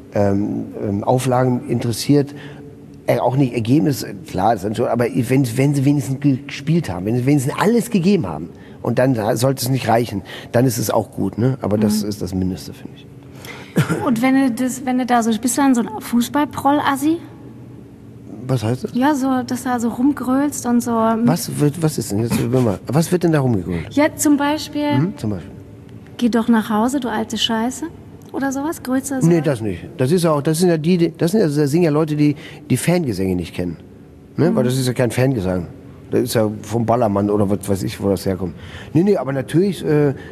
Auflagen interessiert, auch nicht Ergebnis, klar, das ist schon, aber wenn sie wenigstens gespielt haben, wenn sie wenigstens alles gegeben haben, und dann sollte es nicht reichen, dann ist es auch gut, ne, aber das ist das Mindeste, finde ich. Und wenn du da so, bist du dann so ein Fußballproll-Assi? Was heißt das? Ja, so, dass du da so rumgrölst und so. Was ist denn jetzt? Was wird denn da rumgegrölt? Ja, zum Beispiel. Zum Beispiel. Geh doch nach Hause, du alte Scheiße. Oder sowas? Grölst du so? Nee, das nicht. Das sind ja Leute, die Fangesänge nicht kennen. Ne? Weil das ist ja kein Fangesang. Das ist ja vom Ballermann oder was weiß ich, wo das herkommt. Nee, aber natürlich,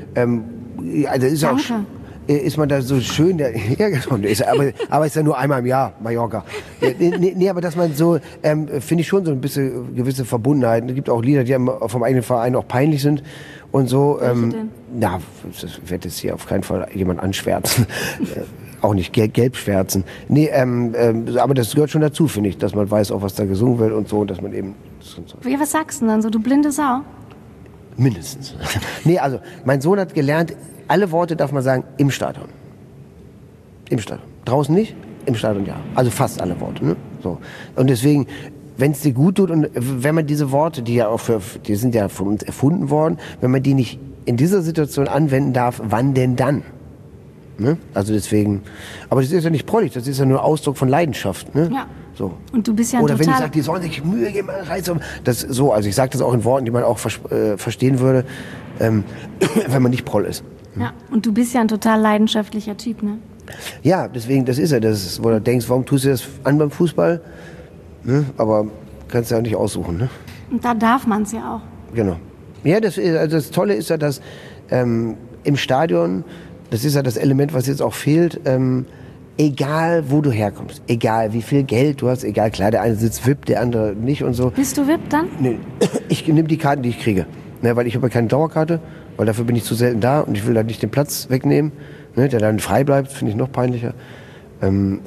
also ist auch. Ist man da so schön, ja, aber ist ja nur einmal im Jahr, Mallorca. Nee, aber dass man so, finde ich schon so ein bisschen gewisse Verbundenheit. Es gibt auch Lieder, die vom eigenen Verein auch peinlich sind und so. Ja, das wird jetzt hier auf keinen Fall jemand anschwärzen. Auch nicht gelb schwärzen. Nee, aber das gehört schon dazu, finde ich, dass man weiß auch, was da gesungen wird und so, dass man eben... Ja, was sagst du denn dann so, du blinde Sau? Mindestens. Nee, also, mein Sohn hat gelernt, alle Worte darf man sagen im Stadion. Im Stadion. Draußen nicht, im Stadion ja. Also fast alle Worte. Ne? So. Und deswegen, wenn es dir gut tut und wenn man diese Worte, die sind ja von uns erfunden worden, wenn man die nicht in dieser Situation anwenden darf, wann denn dann? Ne? Also deswegen, aber das ist ja nicht prollig, das ist ja nur Ausdruck von Leidenschaft. Ne? Ja. So. Und du bist ja oder wenn ich sage, die sollen sich Mühe geben, das so, also ich sage das auch in Worten, die man auch verstehen würde, wenn man nicht Proll ist. Ja, und du bist ja ein total leidenschaftlicher Typ, ne? Ja, deswegen, das ist ja das, wo du denkst, warum tust du das an beim Fußball? Ne? Aber kannst du ja nicht aussuchen, ne? Und da darf man es ja auch. Genau. Ja, das Tolle ist ja, dass im Stadion, das ist ja das Element, was jetzt auch fehlt, egal wo du herkommst, egal wie viel Geld du hast, egal, klar, der eine sitzt VIP, der andere nicht und so. Bist du VIP dann? Nee, ich nehme die Karten, die ich kriege. Ne, weil ich habe ja keine Dauerkarte, weil dafür bin ich zu selten da und ich will da nicht den Platz wegnehmen, ne, der dann frei bleibt, finde ich noch peinlicher. Wenn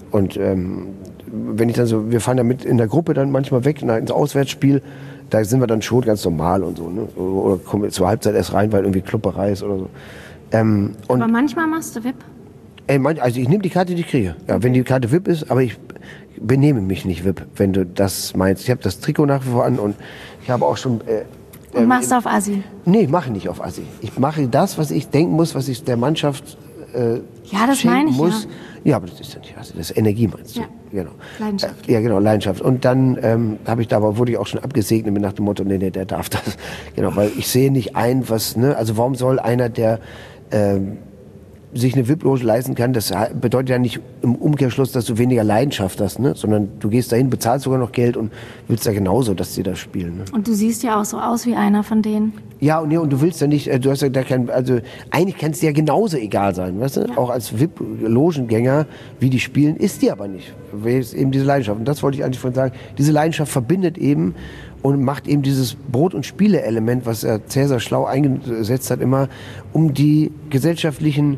ich dann so, wir fahren ja mit in der Gruppe dann manchmal weg ins Auswärtsspiel, da sind wir dann schon ganz normal und so, ne? Oder kommen zur Halbzeit erst rein, weil irgendwie Klopperei ist oder so. Aber manchmal machst du VIP? Also ich nehme die Karte, die ich kriege. Ja, wenn die Karte VIP ist, aber ich benehme mich nicht VIP, wenn du das meinst. Ich habe das Trikot nach wie vor an und ich habe auch schon... und machst du auf Assi? Nee, ich mache nicht auf Assi. Ich mache das, was ich denken muss, was ich der Mannschaft Ja, das meine ich, muss. Ja, aber das ist ja nicht, also das ist Energie, meinst du? Ja. Genau. Leidenschaft. Ja, genau, Leidenschaft. Und dann wurde ich auch schon abgesegnet mit nach dem Motto, nee, der darf das. Genau, weil ich sehe nicht ein, also warum soll einer, der sich eine VIP-Loge leisten kann, das bedeutet ja nicht im Umkehrschluss, dass du weniger Leidenschaft hast, ne? Sondern du gehst dahin, bezahlst sogar noch Geld und willst ja genauso, dass sie da spielen. Ne? Und du siehst ja auch so aus wie einer von denen. Ja, und du willst ja nicht, du hast ja da also eigentlich kann es dir ja genauso egal sein, weißt du? Ja. Auch als VIP-Logengänger, wie die spielen, ist die aber nicht. Weil es eben diese Leidenschaft. Und das wollte ich eigentlich von sagen. Diese Leidenschaft verbindet eben und macht eben dieses Brot- und Spiele-Element, was Cäsar schlau eingesetzt hat, immer um die gesellschaftlichen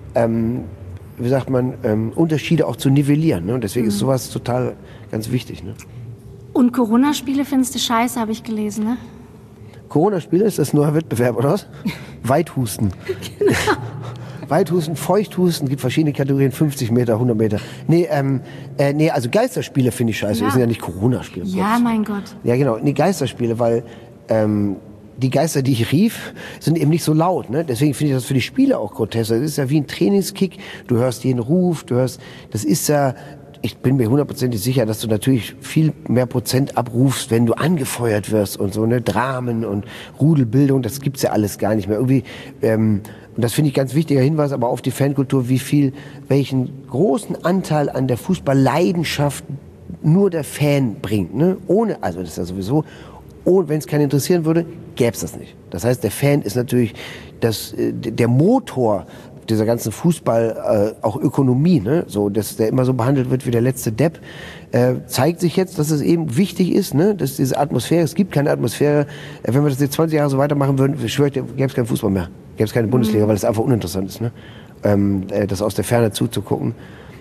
Unterschiede auch zu nivellieren. Ne? Und deswegen ist sowas total ganz wichtig. Ne? Und Corona-Spiele findest du scheiße, habe ich gelesen, ne? Corona-Spiele, ist das ein neuer Wettbewerb, oder was? Weithusten. Genau. Weithusten, Feuchthusten, gibt verschiedene Kategorien, 50 Meter, 100 Meter. Nee, also Geisterspiele finde ich scheiße. Ja. Das sind ja nicht Corona-Spiele. Ja, mein Gott. Ja, genau, nee, Geisterspiele, weil die Geister, die ich rief, sind eben nicht so laut. Ne? Deswegen finde ich das für die Spieler auch grotesk. Das ist ja wie ein Trainingskick. Du hörst jeden Ruf, das ist ja, ich bin mir 100% sicher, dass du natürlich viel mehr Prozent abrufst, wenn du angefeuert wirst und so, ne, Dramen und Rudelbildung, das gibt's ja alles gar nicht mehr. Irgendwie, und das finde ich ganz wichtiger Hinweis, aber auf die Fankultur, welchen großen Anteil an der Fußballleidenschaft nur der Fan bringt, ne? Also das ist ja sowieso, und wenn es keinen interessieren würde, gäbe es das nicht. Das heißt, der Fan ist natürlich der Motor dieser ganzen Fußball, auch Ökonomie, ne? So, dass der immer so behandelt wird wie der letzte Depp, zeigt sich jetzt, dass es eben wichtig ist, ne? Dass diese Atmosphäre, es gibt keine Atmosphäre, wenn wir das jetzt 20 Jahre so weitermachen würden, ich schwöre, gäbe es keinen Fußball mehr, gäbe es keine Bundesliga, weil es einfach uninteressant ist, ne? Das aus der Ferne zuzugucken.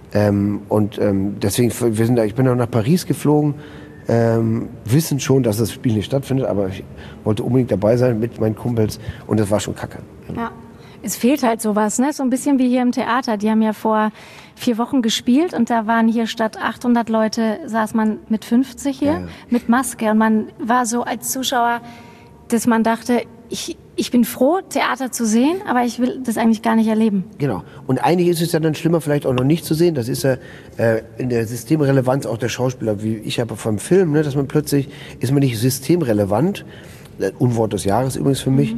Deswegen, ich bin auch nach Paris geflogen, wissen schon, dass das Spiel nicht stattfindet, aber ich wollte unbedingt dabei sein mit meinen Kumpels und das war schon kacke. Ja. Es fehlt halt sowas, ne? So ein bisschen wie hier im Theater. Die haben ja vor 4 Wochen gespielt und da waren hier statt 800 Leute, saß man mit 50 hier, mit Maske. Und man war so als Zuschauer, dass man dachte, ich bin froh, Theater zu sehen, aber ich will das eigentlich gar nicht erleben. Genau. Und eigentlich ist es ja dann schlimmer, vielleicht auch noch nicht zu sehen. Das ist ja in der Systemrelevanz auch der Schauspieler, wie ich habe vom Film, ne, dass man plötzlich, ist man nicht systemrelevant, Unwort des Jahres übrigens für mich,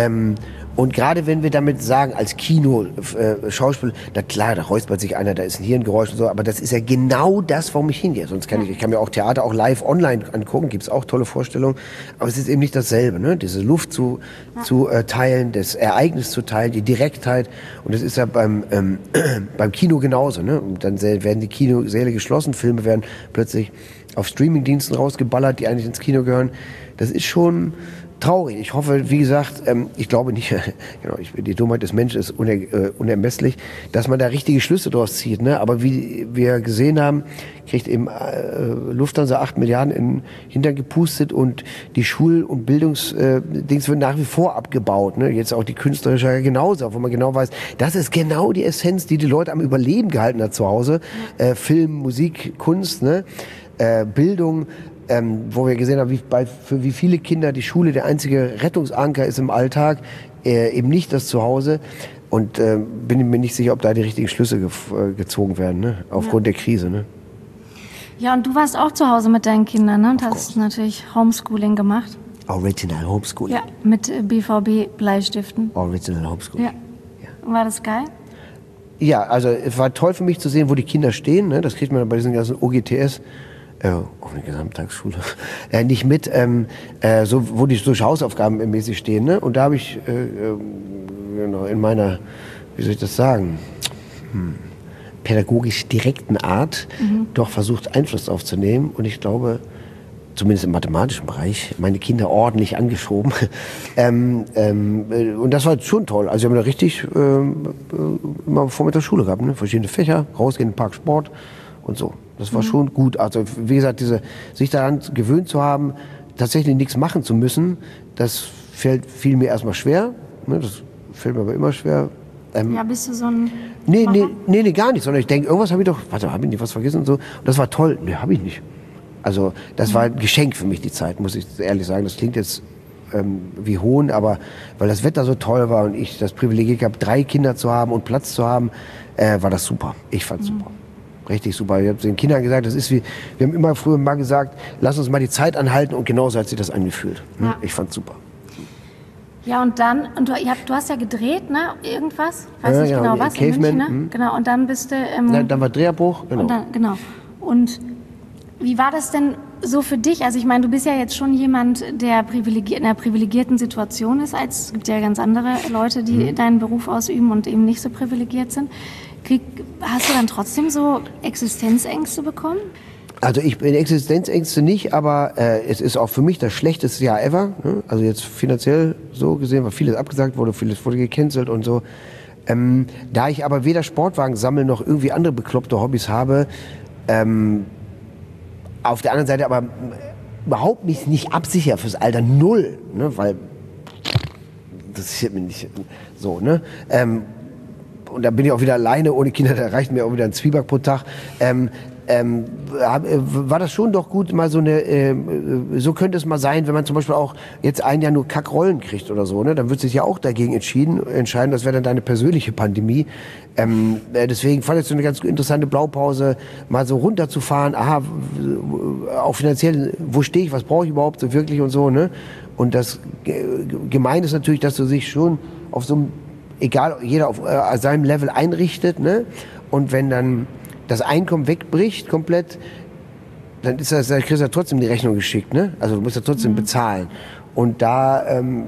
und gerade wenn wir damit sagen, als Schauspiel, na klar, da räuspert sich einer, da ist ein Hirngeräusch und so, aber das ist ja genau das, warum ich hingehe. Sonst kann ich kann mir auch Theater auch live online angucken, gibt's auch tolle Vorstellungen, aber es ist eben nicht dasselbe, ne? Diese Luft zu teilen, das Ereignis zu teilen, die Direktheit, und das ist ja beim Kino genauso, ne? Und dann werden die Kinosäle geschlossen, Filme werden plötzlich auf Streamingdiensten rausgeballert, die eigentlich ins Kino gehören. Das ist schon traurig. Ich hoffe, wie gesagt, ich glaube nicht, genau, die Dummheit des Menschen ist unermesslich, dass man da richtige Schlüsse draus zieht. Ne? Aber wie wir gesehen haben, kriegt eben Lufthansa 8 Milliarden in den Hintern gepustet und die Schul- und Bildungsdings wird nach wie vor abgebaut. Ne? Jetzt auch die künstlerische genauso, wo man genau weiß, das ist genau die Essenz, die Leute am Überleben gehalten hat zu Hause. Film, Musik, Kunst, ne? Bildung, wo wir gesehen haben, für wie viele Kinder die Schule der einzige Rettungsanker ist im Alltag, eben nicht das Zuhause. Und bin mir nicht sicher, ob da die richtigen Schlüsse gezogen werden, ne? Aufgrund der Krise. Ne? Ja, und du warst auch zu Hause mit deinen Kindern, ne? Und hast natürlich Homeschooling gemacht. Original Homeschooling. Ja, mit BVB-Bleistiften. Original Homeschooling. Ja. War das geil? Ja, also es war toll für mich zu sehen, wo die Kinder stehen. Ne? Das kriegt man bei diesen ganzen OGTS. Auf eine Gesamttagsschule, nicht mit, wo die durch Hausaufgaben mäßig stehen. Ne? Und da habe ich in meiner, wie soll ich das sagen, pädagogisch direkten Art doch versucht, Einfluss aufzunehmen. Und ich glaube, zumindest im mathematischen Bereich, meine Kinder ordentlich angeschoben. Und das war schon toll. Also wir haben da richtig immer vor der Schule gehabt, ne? Verschiedene Fächer, rausgehen, Park, Sport und so. Das war schon gut. Also wie gesagt, sich daran gewöhnt zu haben, tatsächlich nichts machen zu müssen, das fiel mir erstmal schwer. Ne, das fällt mir aber immer schwer. Bist du so ein... Nee, gar nicht. Sondern ich denke, irgendwas habe ich doch... Warte, habe ich nicht was vergessen und so. Und das war toll. Nee, habe ich nicht. Also das war ein Geschenk für mich, die Zeit, muss ich ehrlich sagen. Das klingt jetzt wie Hohn, aber weil das Wetter so toll war und ich das Privileg gehabt, 3 Kinder zu haben und Platz zu haben, war das super. Ich fand's super. Richtig super. Ich habe den Kindern gesagt, das ist wie, wir haben immer früher mal gesagt, lass uns mal die Zeit anhalten und genauso hat sich das angefühlt. Ja. Ich fand's super. Ja, und dann, du hast ja gedreht, ne? Irgendwas? Weiß nicht genau was. Caveman, in München, ne? Genau, und dann bist du... dann war Drehabbruch, genau. Und wie war das denn so für dich? Also ich meine, du bist ja jetzt schon jemand, der in einer privilegierten Situation ist. Es gibt ja ganz andere Leute, die deinen Beruf ausüben und eben nicht so privilegiert sind. Hast du dann trotzdem so Existenzängste bekommen? Also ich bin Existenzängste nicht, aber es ist auch für mich das schlechteste Jahr ever. Ne? Also jetzt finanziell so gesehen, weil vieles abgesagt wurde, vieles wurde gecancelt und so. Da ich aber weder Sportwagen sammeln noch irgendwie andere bekloppte Hobbys habe, auf der anderen Seite aber überhaupt mich nicht absicher fürs Alter 0, ne? Weil das interessiert mich nicht so, ne? Und dann bin ich auch wieder alleine, ohne Kinder, da reicht mir auch wieder ein Zwieback pro Tag. War das schon doch gut, mal so so könnte es mal sein, wenn man zum Beispiel auch jetzt ein Jahr nur Kackrollen kriegt oder so, ne? Dann wird sich ja auch dagegen entscheiden, das wäre dann deine persönliche Pandemie. Deswegen fand ich so eine ganz interessante Blaupause, mal so runterzufahren, auch finanziell, wo stehe ich, was brauche ich überhaupt so wirklich und so, ne? Und das Gemeine ist natürlich, dass du dich schon auf so einem, egal, jeder auf seinem Level einrichtet, ne? Und wenn dann das Einkommen wegbricht komplett, dann kriegst du ja trotzdem die Rechnung geschickt, ne? Also du musst ja trotzdem bezahlen. Und da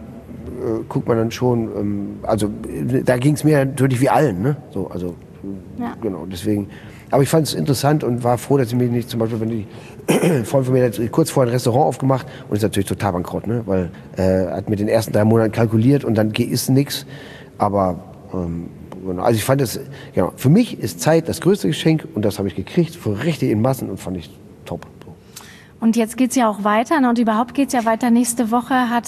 guckt man dann schon, also da ging es mir natürlich wie allen, ne? So, also genau, deswegen. Aber ich fand es interessant und war froh, dass ich mich nicht, zum Beispiel, wenn die Freund von mir hat kurz vorher ein Restaurant aufgemacht und ist natürlich total bankrott, ne? Weil hat mit den ersten 3 Monaten kalkuliert und dann ist nichts. Aber also ich fand es, genau, für mich ist Zeit das größte Geschenk und das habe ich gekriegt, für richtig in Massen und fand ich top. Und jetzt geht's ja auch weiter, ne? Und überhaupt geht's ja weiter. Nächste Woche hat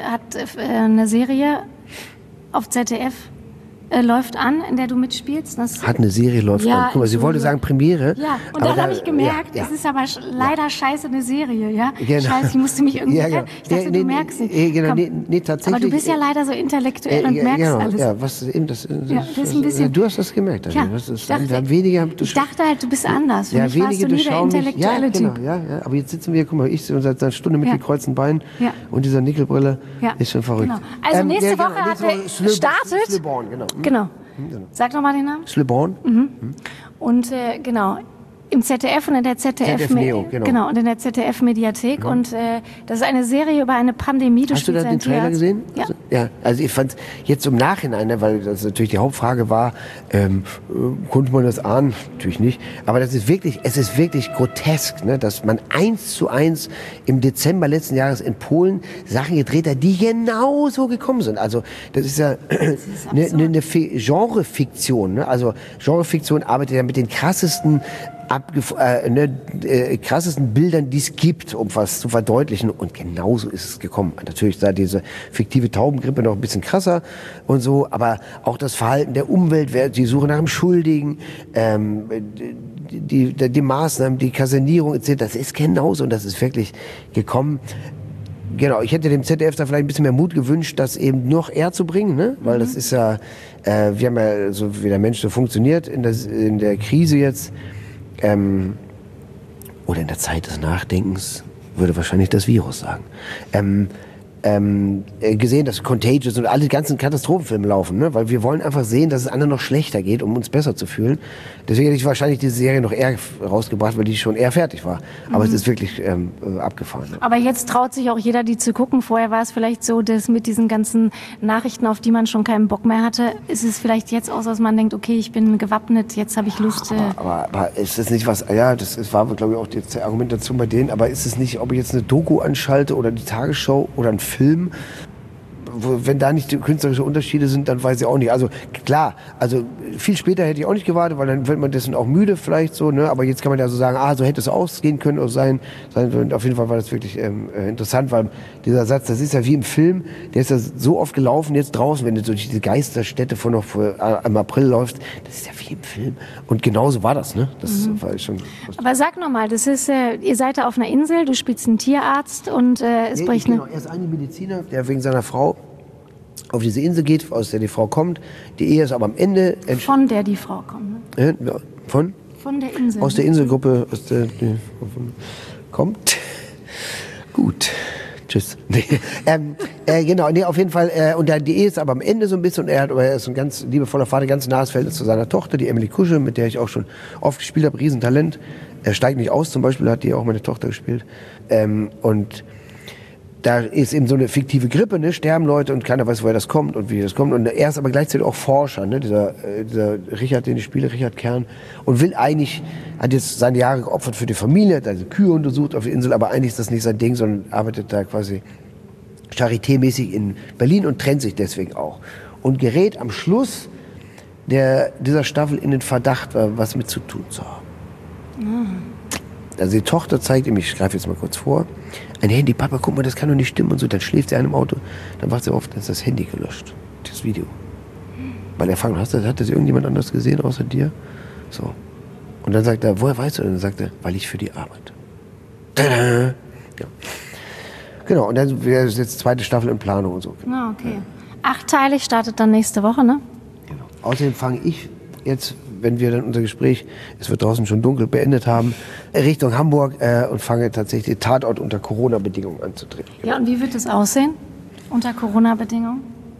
eine Serie auf ZDF läuft an, in der du mitspielst. Hat eine Serie läuft an. Guck mal, sie wollte sagen Premiere. Ja, und dann habe ich gemerkt, es ist aber leider scheiße eine Serie, ja? Genau. Scheiße, ich musste mich irgendwie genau. Ich dachte, du merkst nicht. Genau, tatsächlich. Aber du bist ja leider so intellektuell und merkst genau, alles. Ja, was eben das ist ein bisschen, du hast das gemerkt. Ja, ich dachte halt, du bist anders. Für mich warst du nie der intellektuelle Typ. Ja, aber jetzt sitzen wir, guck mal, ich seit einer Stunde mit gekreuzten Beinen und dieser Nickelbrille ist schon verrückt. Genau. Also nächste Woche hat er startet. Genau. Sag doch mal den Namen. Sleborn. Und genau, im ZDF und in der ZDF Neo, genau, und in der ZDF Mediathek und das ist eine Serie über eine Pandemie. Hast du da den Trailer gesehen? Ja. Also ich fand jetzt im Nachhinein, ne, weil das natürlich die Hauptfrage war, konnte man das ahnen? Natürlich nicht. Aber es ist wirklich grotesk, ne, dass man 1:1 im Dezember letzten Jahres in Polen Sachen gedreht hat, die genauso gekommen sind. Also das ist ja eine Genrefiktion. Ne? Also Genrefiktion arbeitet ja mit den krassesten krassesten Bildern, die es gibt, um was zu verdeutlichen. Und genauso ist es gekommen. Natürlich sah diese fiktive Taubengrippe noch ein bisschen krasser und so, aber auch das Verhalten der Umwelt, die Suche nach dem Schuldigen, die Maßnahmen, die Kasernierung etc., das ist genauso und das ist wirklich gekommen. Genau, ich hätte dem ZDF da vielleicht ein bisschen mehr Mut gewünscht, das eben noch eher zu bringen, ne? Weil das ist ja, wir haben ja, so wie der Mensch so funktioniert in der Krise jetzt, oder in der Zeit des Nachdenkens, würde wahrscheinlich das Virus sagen, gesehen, dass Contagious und alle die ganzen Katastrophenfilme laufen, ne? Weil wir wollen einfach sehen, dass es anderen noch schlechter geht, um uns besser zu fühlen. Deswegen hätte ich wahrscheinlich diese Serie noch eher rausgebracht, weil die schon eher fertig war. Aber es ist wirklich abgefahren. Ne? Aber jetzt traut sich auch jeder, die zu gucken. Vorher war es vielleicht so, dass mit diesen ganzen Nachrichten, auf die man schon keinen Bock mehr hatte, ist es vielleicht jetzt aus, dass man denkt, okay, ich bin gewappnet, jetzt habe ich Lust. Aber ist es nicht was, ja, das war, glaube ich, auch die Argumentation bei denen, aber ist es nicht, ob ich jetzt eine Doku anschalte oder die Tagesschau oder einen Film, wenn da nicht künstlerische Unterschiede sind, dann weiß ich auch nicht. Also klar, also viel später hätte ich auch nicht gewartet, weil dann wird man dessen auch müde vielleicht so, ne? Aber jetzt kann man ja so sagen, so hätte es ausgehen können oder sein. Auf jeden Fall war das wirklich interessant, weil dieser Satz, das ist ja wie im Film, der ist ja so oft gelaufen, jetzt draußen, wenn du durch diese Geisterstätte im April läufst, das ist ja wie im Film. Und genauso war das, ne? Das war schon. Aber sag nochmal, das ist, ihr seid da auf einer Insel, du spielst einen Tierarzt und es bricht eine... Genau, er ist ein Mediziner, der wegen seiner Frau auf diese Insel geht, aus der die Frau kommt. Die Ehe ist aber am Ende... Von der die Frau kommt, ne? Von? Von der Insel. Aus der Inselgruppe, kommt. Gut. Tschüss. Genau, auf jeden Fall. Und die Ehe ist aber am Ende so ein bisschen. Er ist ein ganz liebevoller Vater, ganz nahes Verhältnis zu seiner Tochter, die Emily Kusche, mit der ich auch schon oft gespielt habe. Riesentalent. Er steigt nicht aus, zum Beispiel hat die auch meine Tochter gespielt. Und da ist eben so eine fiktive Grippe, ne? Sterben Leute und keiner weiß, woher das kommt und wie das kommt. Und er ist aber gleichzeitig auch Forscher, ne? Dieser Richard, den ich spiele, Richard Kern. Und hat jetzt seine Jahre geopfert für die Familie, hat also Kühe untersucht auf der Insel, aber eigentlich ist das nicht sein Ding, sondern arbeitet da quasi Charité-mäßig in Berlin und trennt sich deswegen auch. Und gerät am Schluss dieser Staffel in den Verdacht, was mit zu tun zu haben. Also die Tochter zeigt ihm, ich greife jetzt mal kurz vor, ein Handy, Papa, guck mal, das kann doch nicht stimmen und so. Dann schläft sie an im Auto, dann wacht sie auf, dann ist das Handy gelöscht, das Video. Weil er fragt, hat das irgendjemand anders gesehen außer dir? So. Und dann sagt er, woher weißt du? Und dann sagt er, weil ich für die arbeite. Tada! Ja. Genau, und dann wäre jetzt zweite Staffel in Planung und so. Ah, okay. 8-teilig startet dann nächste Woche, ne? Genau. Außerdem fange ich jetzt, wenn wir dann unser Gespräch, es wird draußen schon dunkel, beendet haben, Richtung Hamburg und fange tatsächlich den Tatort unter Corona-Bedingungen anzutreten. Genau. Ja, und wie wird es aussehen unter Corona-Bedingungen?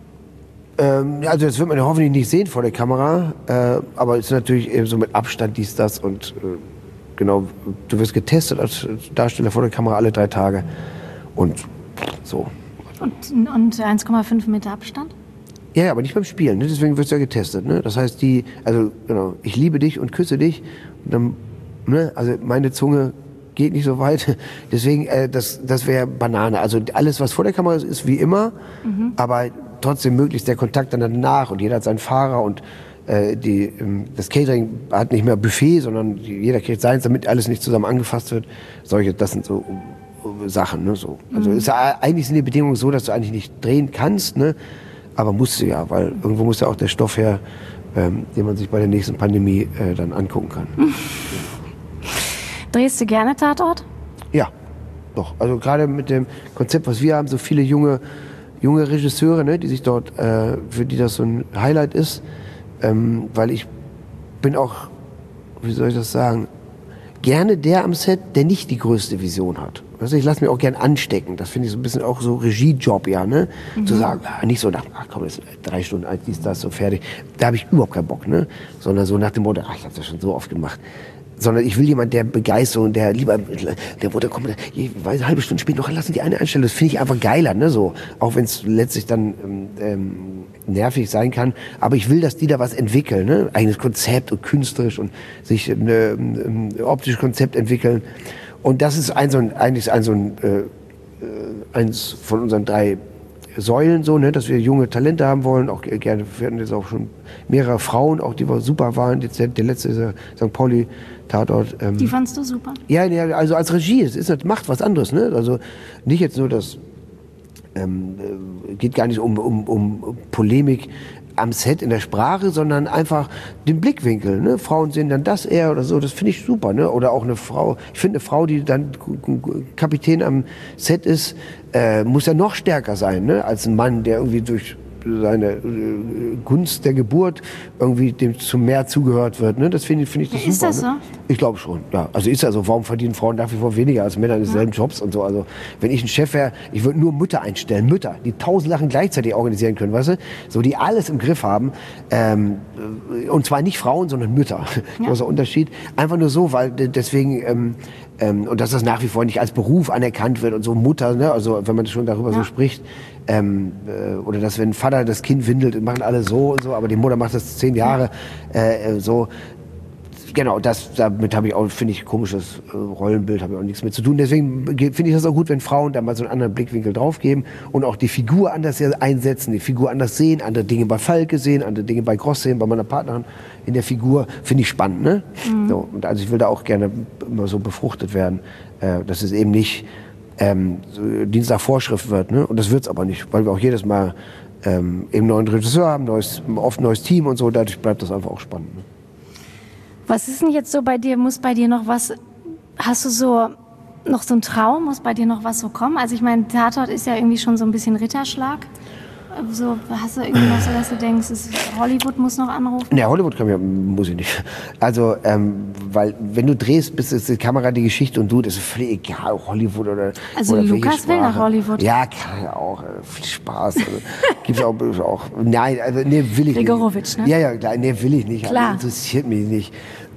Also das wird man ja hoffentlich nicht sehen vor der Kamera, aber es ist natürlich eben so mit Abstand das und genau, du wirst getestet als Darsteller vor der Kamera alle 3 Tage und so. Und 1,5 Meter Abstand? Ja, aber nicht beim Spielen, ne? Deswegen wird es ja getestet. Ne? Das heißt, genau, ich liebe dich und küsse dich. Und dann, ne? Also meine Zunge geht nicht so weit. Deswegen, das wäre Banane. Also alles, was vor der Kamera ist wie immer, aber trotzdem möglichst der Kontakt dann danach. Und jeder hat seinen Fahrer und das Catering hat nicht mehr Buffet, sondern jeder kriegt seins, damit alles nicht zusammen angefasst wird. Das sind so Sachen. Ne? So. Also eigentlich sind die Bedingungen so, dass du eigentlich nicht drehen kannst, ne? Aber musst du ja, weil irgendwo muss ja auch der Stoff her, den man sich bei der nächsten Pandemie dann angucken kann. Drehst du gerne Tatort? Ja, doch. Also gerade mit dem Konzept, was wir haben, so viele junge Regisseure, ne, die sich dort, für die das so ein Highlight ist, weil ich bin auch, wie soll ich das sagen, gerne der am Set, der nicht die größte Vision hat. Also ich lasse mich auch gern anstecken. Das finde ich so ein bisschen auch so Regiejob, ja, ne? Zu sagen, nicht so nach, komm, das ist 3 Stunden alt, dies, das, so fertig. Da habe ich überhaupt keinen Bock, ne? Sondern so nach dem Motto, ich habe das schon so oft gemacht. Sondern ich will jemand, der Begeisterung, der lieber, der wurde, komm, eine halbe Stunde später noch, lassen die eine einstellen. Das finde ich einfach geiler, ne, so. Auch wenn es letztlich dann nervig sein kann. Aber ich will, dass die da was entwickeln, ne? Eigenes Konzept und künstlerisch und sich ein optisches Konzept entwickeln. Und das ist eins von unseren 3 Säulen, so, ne, dass wir junge Talente haben wollen. Auch gerne, wir hatten jetzt auch schon mehrere Frauen, auch die super waren. Jetzt der letzte ist der St. Pauli Tatort. Die fandst du super? Ja, also als Regie, macht was anderes, ne? Also nicht jetzt nur das, geht gar nicht um Polemik am Set in der Sprache, sondern einfach den Blickwinkel. Ne? Frauen sehen dann das eher oder so, das finde ich super. Ne? Oder auch eine Frau, ich finde eine Frau, die dann Kapitän am Set ist, muss ja noch stärker sein, ne? Als ein Mann, der irgendwie durch seine Gunst der Geburt irgendwie dem zum mehr zugehört wird. Ne? Das finde ich das super. Ist das so? Ne? Ich glaube schon, ja. Also ist ja so, warum verdienen Frauen nach wie vor weniger als Männer in denselben Jobs und so. Also wenn ich ein Chef wäre, ich würde nur Mütter einstellen. Mütter, die 1000 Sachen gleichzeitig organisieren können, weißt du? So, die alles im Griff haben. Und zwar nicht Frauen, sondern Mütter. Ja. Großer Unterschied. Einfach nur so, weil deswegen, und dass das nach wie vor nicht als Beruf anerkannt wird und so Mutter, ne? Also wenn man schon darüber so spricht, oder dass wenn Vater das Kind windelt, machen alle so und so, aber die Mutter macht das 10 Jahre, so. Genau, damit habe ich auch, finde ich, komisches Rollenbild, habe ich auch nichts mit zu tun. Deswegen finde ich das auch gut, wenn Frauen da mal so einen anderen Blickwinkel drauf geben und auch die Figur anders einsetzen, die Figur anders sehen, andere Dinge bei Falke sehen, andere Dinge bei Gross sehen, bei meiner Partnerin in der Figur, finde ich spannend. Ne? So, und also ich will da auch gerne immer so befruchtet werden, dass es eben nicht Dienst nach Vorschrift wird. Ne? Und das wird es aber nicht, weil wir auch jedes Mal eben einen neuen Regisseur haben, oft ein neues Team und so, dadurch bleibt das einfach auch spannend. Ne? Was ist denn jetzt so bei dir? Muss bei dir noch was, hast du so noch so einen Traum? Muss bei dir noch was so kommen? Also ich meine, Tatort ist ja irgendwie schon so ein bisschen Ritterschlag. So, hast du irgendwie noch so, dass du denkst, Hollywood muss noch anrufen? Ne, Hollywood muss ich nicht. Also, weil wenn du drehst, ist die Kamera die Geschichte und du, das ist völlig egal, Hollywood oder also oder Lukas will nach Hollywood. Ja, kann ja auch. Viel Spaß. Also, gibt's auch. Nein, also nee, will ich Grigorowitsch, nicht. Ne? Ja, klar, nee, will ich nicht. Klar. Also, interessiert mich nicht.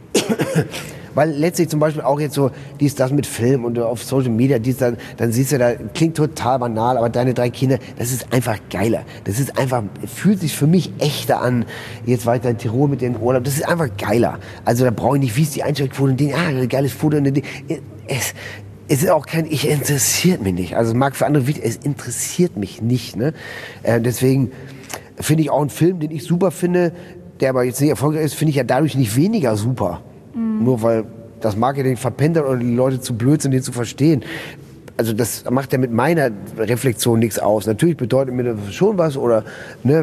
Weil letztlich zum Beispiel auch jetzt so das mit Film und auf Social Media, dann siehst du da, klingt total banal, aber deine 3 Kinder, das ist einfach geiler. Das ist einfach, fühlt sich für mich echter an. Jetzt weiter in Tirol mit dem Urlaub, das ist einfach geiler. Also da brauche ich nicht, wie ist die Einschaltquote und ein geiles Foto und es ist auch kein, interessiert mich nicht. Also es mag für andere wichtig, es interessiert mich nicht. Ne? Deswegen finde ich auch einen Film, den ich super finde, der aber jetzt nicht erfolgreich ist, finde ich ja dadurch nicht weniger super. Nur weil das Marketing verpennt hat oder die Leute zu blöd sind, den zu verstehen. Also das macht ja mit meiner Reflexion nichts aus. Natürlich bedeutet mir das schon was. Oder ne,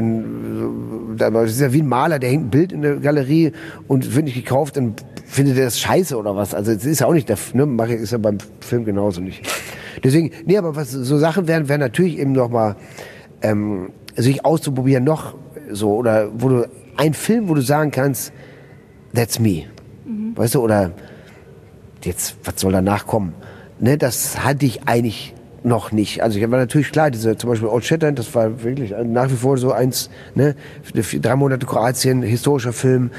das ist ja wie ein Maler, der hängt ein Bild in der Galerie und wird nicht gekauft, dann findet er das scheiße oder was. Also das ist ja auch nicht, ist ja beim Film genauso nicht. Deswegen, nee, aber was so Sachen wären natürlich eben noch mal sich auszuprobieren, noch so, oder ein Film, wo du sagen kannst, that's me. Weißt du, oder jetzt, was soll danach kommen? Ne, das hatte ich eigentlich noch nicht. Also ich war natürlich klar, zum Beispiel Old Shatterhand, das war wirklich nach wie vor so eins, ne, 3 Monate Kroatien, historischer Film,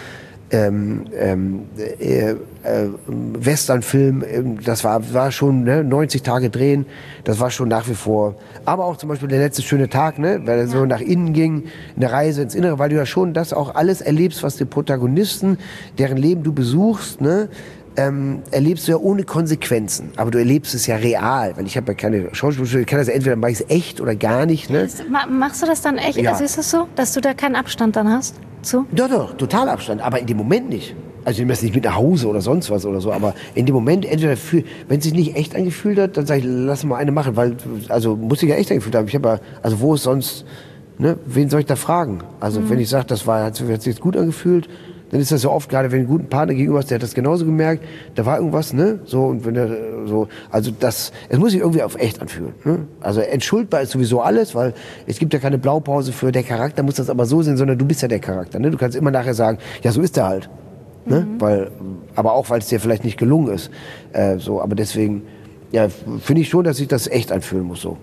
Westernfilm, das war schon, ne, 90 Tage drehen, das war schon nach wie vor. Aber auch zum Beispiel der letzte schöne Tag, ne, weil er so nach innen ging, eine Reise ins Innere, weil du ja schon das auch alles erlebst, was die Protagonisten, deren Leben du besuchst, ne, erlebst du ja ohne Konsequenzen. Aber du erlebst es ja real, weil ich habe ja keine Schauspielschule, ich kann das ja entweder mache ich es echt oder gar nicht. Ne? Machst du das dann echt? Ja. Also ist es so, dass du da keinen Abstand dann hast? Zu? Doch, total Abstand, aber in dem Moment nicht. Also ich nehme das nicht mit nach Hause oder sonst was oder so, aber in dem Moment, entweder wenn es sich nicht echt angefühlt hat, dann sage ich, lass mal eine machen, weil, also muss ich ja echt angefühlt haben. Ich habe ja, also wo ist sonst, ne, wen soll ich da fragen? Also wenn ich sage, hat sich jetzt gut angefühlt, dann ist das so oft, gerade wenn du einen guten Partner gegenüber hast, der hat das genauso gemerkt, da war irgendwas, ne, so, und wenn er so, also es muss sich irgendwie auf echt anfühlen, ne? Also entschuldbar ist sowieso alles, weil es gibt ja keine Blaupause für der Charakter, muss das aber so sein, sondern du bist ja der Charakter, ne? Du kannst immer nachher sagen, ja, so ist der halt, ne? Aber auch, weil es dir vielleicht nicht gelungen ist, so, aber deswegen, ja, finde ich schon, dass sich das echt anfühlen muss, so,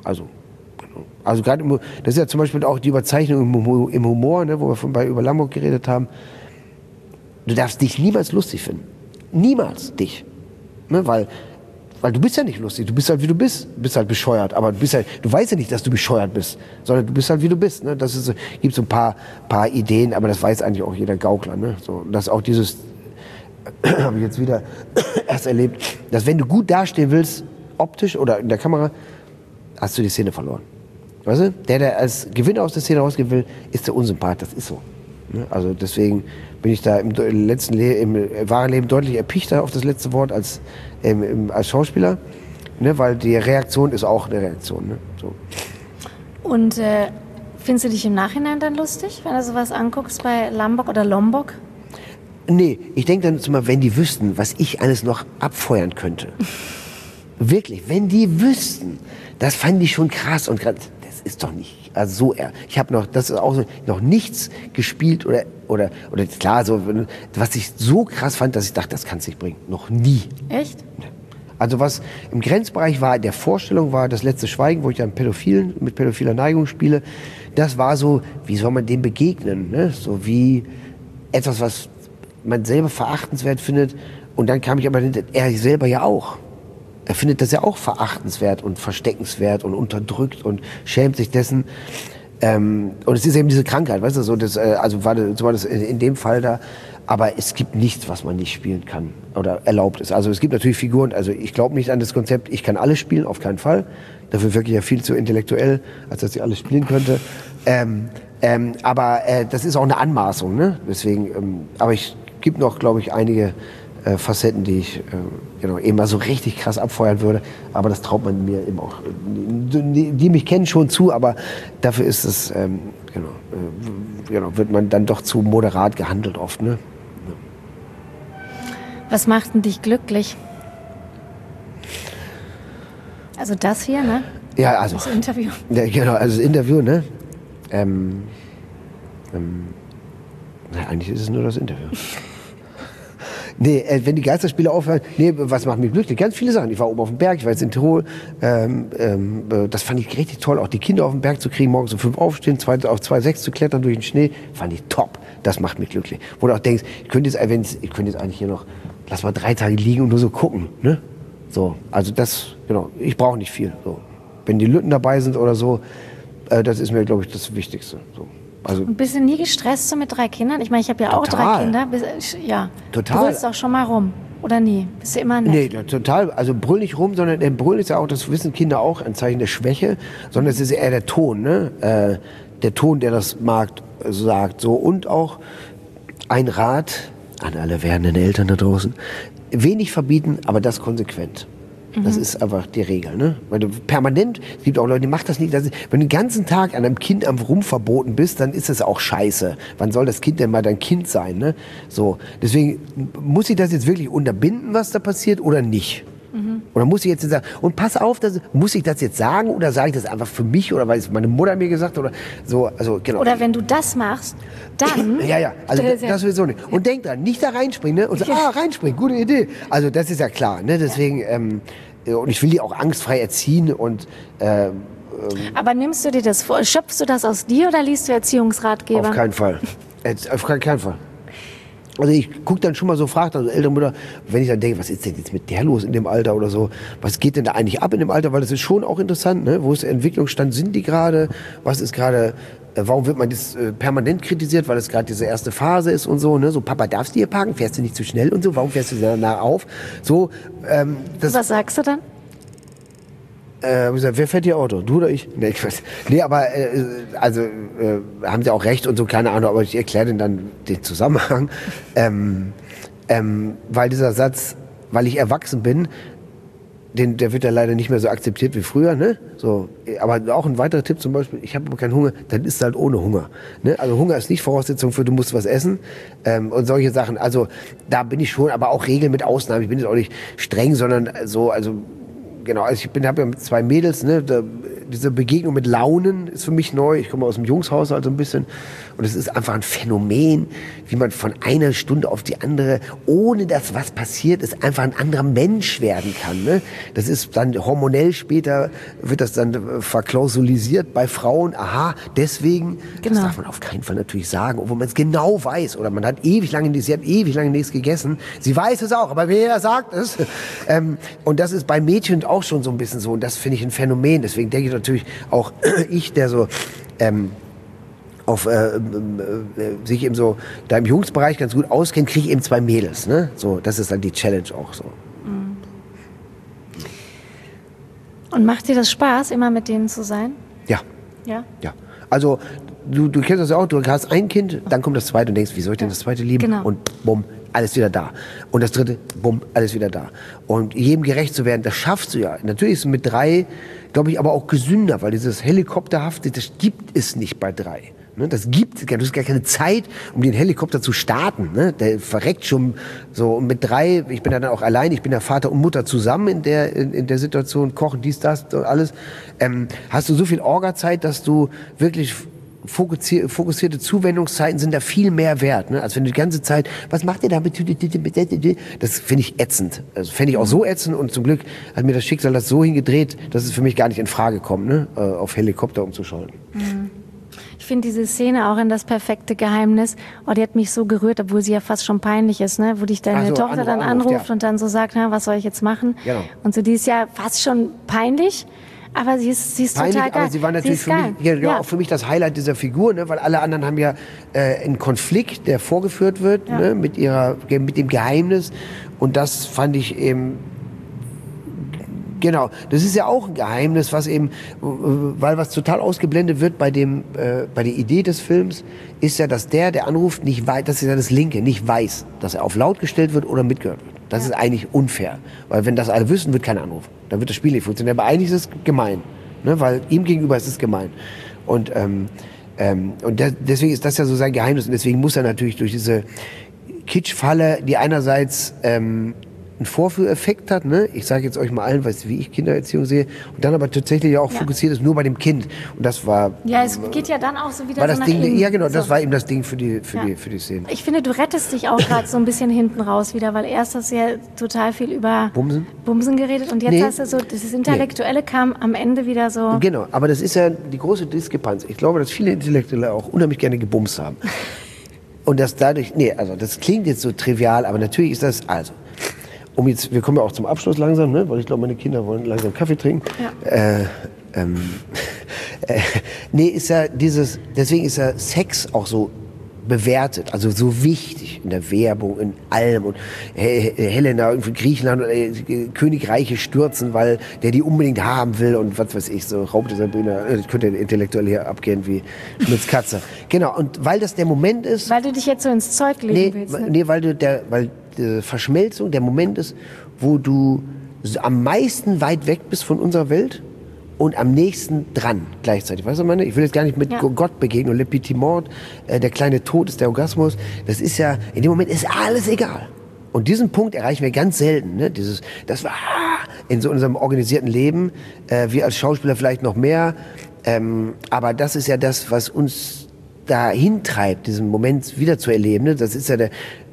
also gerade, das ist ja zum Beispiel auch die Überzeichnung im Humor, ne, wo wir über Lamborg geredet haben. Du darfst dich niemals lustig finden. Niemals dich. Ne, weil du bist ja nicht lustig. Du bist halt, wie du bist. Du bist halt bescheuert. Aber du weißt ja nicht, dass du bescheuert bist. Sondern du bist halt, wie du bist. Ne? Gibt so ein paar Ideen, aber das weiß eigentlich auch jeder Gaukler. Ne? So, dass auch dieses, habe ich jetzt wieder erst erlebt, dass wenn du gut dastehen willst, optisch oder in der Kamera, hast du die Szene verloren. Weißt du? Der als Gewinner aus der Szene rausgehen will, ist der Unsympath. Das ist so. Ne? Also deswegen bin ich da im wahren Leben deutlich erpichter auf das letzte Wort als Schauspieler, ne? Weil die Reaktion ist auch eine Reaktion. Ne? So. Und findest du dich im Nachhinein dann lustig, wenn du sowas anguckst bei Lombok oder Lombok? Nee, ich denke dann immer, wenn die wüssten, was ich alles noch abfeuern könnte. Wirklich, wenn die wüssten, das fand ich schon krass und das ist doch nicht, also so, ich habe das ist auch so, noch nichts gespielt oder klar, so, was ich so krass fand, dass ich dachte, das kannst du nicht bringen. Noch nie. Echt? Also was im Grenzbereich war, der Vorstellung war, das letzte Schweigen, wo ich dann mit pädophiler Neigung spiele, das war so, wie soll man dem begegnen, ne? So wie etwas, was man selber verachtenswert findet, und dann kam ich aber hinter, er selber ja auch. Er findet das ja auch verachtenswert und versteckenswert und unterdrückt und schämt sich dessen. Und es ist eben diese Krankheit, weißt du, so das, also war das in dem Fall da. Aber es gibt nichts, was man nicht spielen kann oder erlaubt ist. Also es gibt natürlich Figuren, also ich glaube nicht an das Konzept, ich kann alles spielen, auf keinen Fall. Dafür wirklich ja viel zu intellektuell, als dass ich alles spielen könnte. Aber das ist auch eine Anmaßung, ne? Deswegen, aber es gibt noch, glaube ich, einige Facetten, die ich eben mal so richtig krass abfeuern würde. Aber das traut man mir eben auch. Die mich kennen schon zu, aber dafür ist es, wird man dann doch zu moderat gehandelt oft, ne? Was macht denn dich glücklich? Also das hier, ne? Ja, also. Das Interview. Ja, genau, also das Interview, ne? Eigentlich ist es nur das Interview. Nee, wenn die Geisterspiele aufhören, was macht mich glücklich? Ganz viele Sachen. Ich war oben auf dem Berg, ich war jetzt in Tirol. Das fand ich richtig toll, auch die Kinder auf den Berg zu kriegen, morgens um 5 aufstehen, auf 2,6 zu klettern durch den Schnee. Fand ich top. Das macht mich glücklich. Wo du auch denkst, ich könnte jetzt eigentlich hier noch, lass mal 3 Tage liegen und nur so gucken, ne? So, also das, ich brauche nicht viel. So. Wenn die Lütten dabei sind oder so, das ist mir, glaube ich, das Wichtigste. So. Also, und bist du nie gestresst so mit 3 Kindern? Ich meine, ich habe ja auch 3 Kinder. Ja. Total. Du brüllst auch schon mal rum, oder nie? Bist du immer nett? Nee, total. Also brüll nicht rum, sondern der Brüllen ist ja auch, das wissen Kinder auch, ein Zeichen der Schwäche, sondern es ist eher der Ton, ne? Der Ton, der das sagt. So. Und auch ein Rat an alle werdenden Eltern da draußen. Wenig verbieten, aber das konsequent. Das ist einfach die Regel, ne? Weil du permanent, es gibt auch Leute, die machen das nicht. Wenn du den ganzen Tag an einem Kind am Rumverboten bist, dann ist das auch scheiße. Wann soll das Kind denn mal dein Kind sein, ne? So. Deswegen, muss ich das jetzt wirklich unterbinden, was da passiert, oder nicht? Oder muss ich jetzt sagen, und pass auf, muss ich das jetzt sagen, oder sage ich das einfach für mich, oder weil es meine Mutter mir gesagt hat, oder so, also genau. Oder wenn du das machst, dann... ja, also das sowieso nicht. Und denk dran, nicht da reinspringen, ne? Und so, reinspringen, gute Idee. Also das ist ja klar, ne? Deswegen, und ich will die auch angstfrei erziehen und... Aber nimmst du dir das vor, schöpfst du das aus dir oder liest du Erziehungsratgeber? Auf keinen Fall. Auf keinen Fall. Also ich gucke dann schon mal so, frage dann so ältere Mutter, wenn ich dann denke, was ist denn jetzt mit der los in dem Alter oder so? Was geht denn da eigentlich ab in dem Alter? Weil das ist schon auch interessant, ne? Wo ist der Entwicklungsstand? Sind die gerade? Was ist gerade? Warum wird man das permanent kritisiert? Weil es gerade diese erste Phase ist und so, ne? So, Papa, darfst du hier parken? Fährst du nicht zu schnell und so? Warum fährst du da nah auf? So, was sagst du dann? Wer fährt hier Auto? Du oder ich? Nee, ich weiß. Nee, aber haben sie auch recht und so, keine Ahnung, aber ich erkläre denen dann den Zusammenhang. Weil dieser Satz, weil ich erwachsen bin, der wird ja leider nicht mehr so akzeptiert wie früher, ne? So, aber auch ein weiterer Tipp zum Beispiel, ich habe aber keinen Hunger, dann isst halt ohne Hunger. Ne? Also Hunger ist nicht Voraussetzung für, du musst was essen und solche Sachen. Also da bin ich schon, aber auch Regeln mit Ausnahmen. Ich bin jetzt auch nicht streng, sondern so, also genau, also ich habe ja 2 Mädels, ne? Diese Begegnung mit Launen ist für mich neu. Ich komme aus dem Jungshaushalt so ein bisschen. Und es ist einfach ein Phänomen, wie man von einer Stunde auf die andere, ohne dass was passiert ist, einfach ein anderer Mensch werden kann. Ne? Das ist dann hormonell später, wird das dann verklausulisiert bei Frauen. Aha, deswegen, genau. Das darf man auf keinen Fall natürlich sagen, obwohl man es genau weiß. Oder man hat sie hat ewig lange nichts gegessen. Sie weiß es auch, aber wer sagt es? Und das ist bei Mädchen auch schon so ein bisschen so. Und das finde ich ein Phänomen. Deswegen denke ich natürlich auch, der so sich eben so da im Jungsbereich ganz gut auskennt, kriege ich eben 2 Mädels. Ne? So, das ist dann die Challenge auch so. Und macht dir das Spaß, immer mit denen zu sein? Ja. Ja? Ja. Also du kennst das ja auch, du hast ein Kind, dann kommt das zweite und denkst, wie soll ich denn das zweite lieben? Genau. Und bumm, alles wieder da. Und das dritte, bumm, alles wieder da. Und jedem gerecht zu werden, das schaffst du ja. Natürlich ist es mit 3, glaube ich, aber auch gesünder, weil dieses Helikopterhafte, das gibt es nicht bei 3. Ne, du hast gar keine Zeit, um den Helikopter zu starten. Ne? Der verreckt schon so. Und mit 3, ich bin dann auch allein, ich bin ja Vater und Mutter zusammen in der Situation, kochen, dies, das und alles. Hast du so viel Orga-Zeit, dass du wirklich fokussierte Zuwendungszeiten sind da viel mehr wert, ne? Als wenn du die ganze Zeit, was macht ihr da mit, das finde ich ätzend. Also fände ich auch so ätzend und zum Glück hat mir das Schicksal das so hingedreht, dass es für mich gar nicht in Frage kommt, ne? Auf Helikopter umzuschalten. Mhm. Ich finde diese Szene auch in Das perfekte Geheimnis, die hat mich so gerührt, obwohl sie ja fast schon peinlich ist, ne? Wo dich deine Tochter dann anruft und dann so sagt, na, was soll ich jetzt machen? Genau. Und so, die ist ja fast schon peinlich, Aber sie ist peinlich, total geil. aber sie war natürlich ist für geil. mich, ja, auch für mich das Highlight dieser Figur, ne? Weil alle anderen haben ja einen Konflikt, der vorgeführt wird, ne? mit dem Geheimnis. Und das fand ich eben, genau, das ist ja auch ein Geheimnis, was eben, weil was total ausgeblendet wird bei der Idee des Films, ist ja, dass der anruft, nicht weiß, das ist ja das Linke, nicht weiß, dass er auf laut gestellt wird oder mitgehört wird. Das ist eigentlich unfair, weil wenn das alle wissen, wird keiner anrufen. Dann wird das Spiel nicht funktionieren. Aber eigentlich ist es gemein, ne? Weil ihm gegenüber ist es gemein. Und deswegen ist das ja so sein Geheimnis. Und deswegen muss er natürlich durch diese Kitschfalle, die einerseits einen Vorführeffekt hat, ne? Ich sage jetzt euch mal allen, wie ich Kindererziehung sehe, und dann aber tatsächlich auch fokussiert ist nur bei dem Kind. Und das war... Ja, es geht ja dann auch so wieder war das so nach Ding, innen. ja genau, das So. war eben das Ding für die Szene. Ich finde, du rettest dich auch gerade so ein bisschen hinten raus wieder, weil erst hast du ja total viel über Bumsen geredet und jetzt hast du so, das Intellektuelle kam am Ende wieder so... Genau, aber das ist ja die große Diskrepanz. Ich glaube, dass viele Intellektuelle auch unheimlich gerne gebumst haben. Und dass dadurch, also das klingt jetzt so trivial, aber natürlich ist das, wir kommen ja auch zum Abschluss langsam, ne? Weil ich glaube, meine Kinder wollen langsam Kaffee trinken. Ja. Deswegen ist ja Sex auch so bewertet, also so wichtig in der Werbung, in allem. Und Helena irgendwie Griechenland Königreiche stürzen, weil der die unbedingt haben will und was weiß ich, so Raub dieser Bühne. Ich könnte intellektuell hier abgehen wie Schmitz Katze. Genau, und weil das der Moment ist... Weil du dich jetzt so ins Zeug legen willst. Ne? Nee, weil die Verschmelzung der Moment ist, wo du am meisten weit weg bist von unserer Welt und am nächsten dran gleichzeitig. Weißt du, meine? Ich will jetzt gar nicht mit Gott begegnen. Le Petit Mort, der kleine Tod ist der Orgasmus. Das ist ja, in dem Moment ist alles egal. Und diesen Punkt erreichen wir ganz selten. Ne? Das war in so unserem organisierten Leben, wir als Schauspieler vielleicht noch mehr. Aber das ist ja das, was uns dahin treibt, diesen Moment wieder zu erleben. Ne? Das ist ja der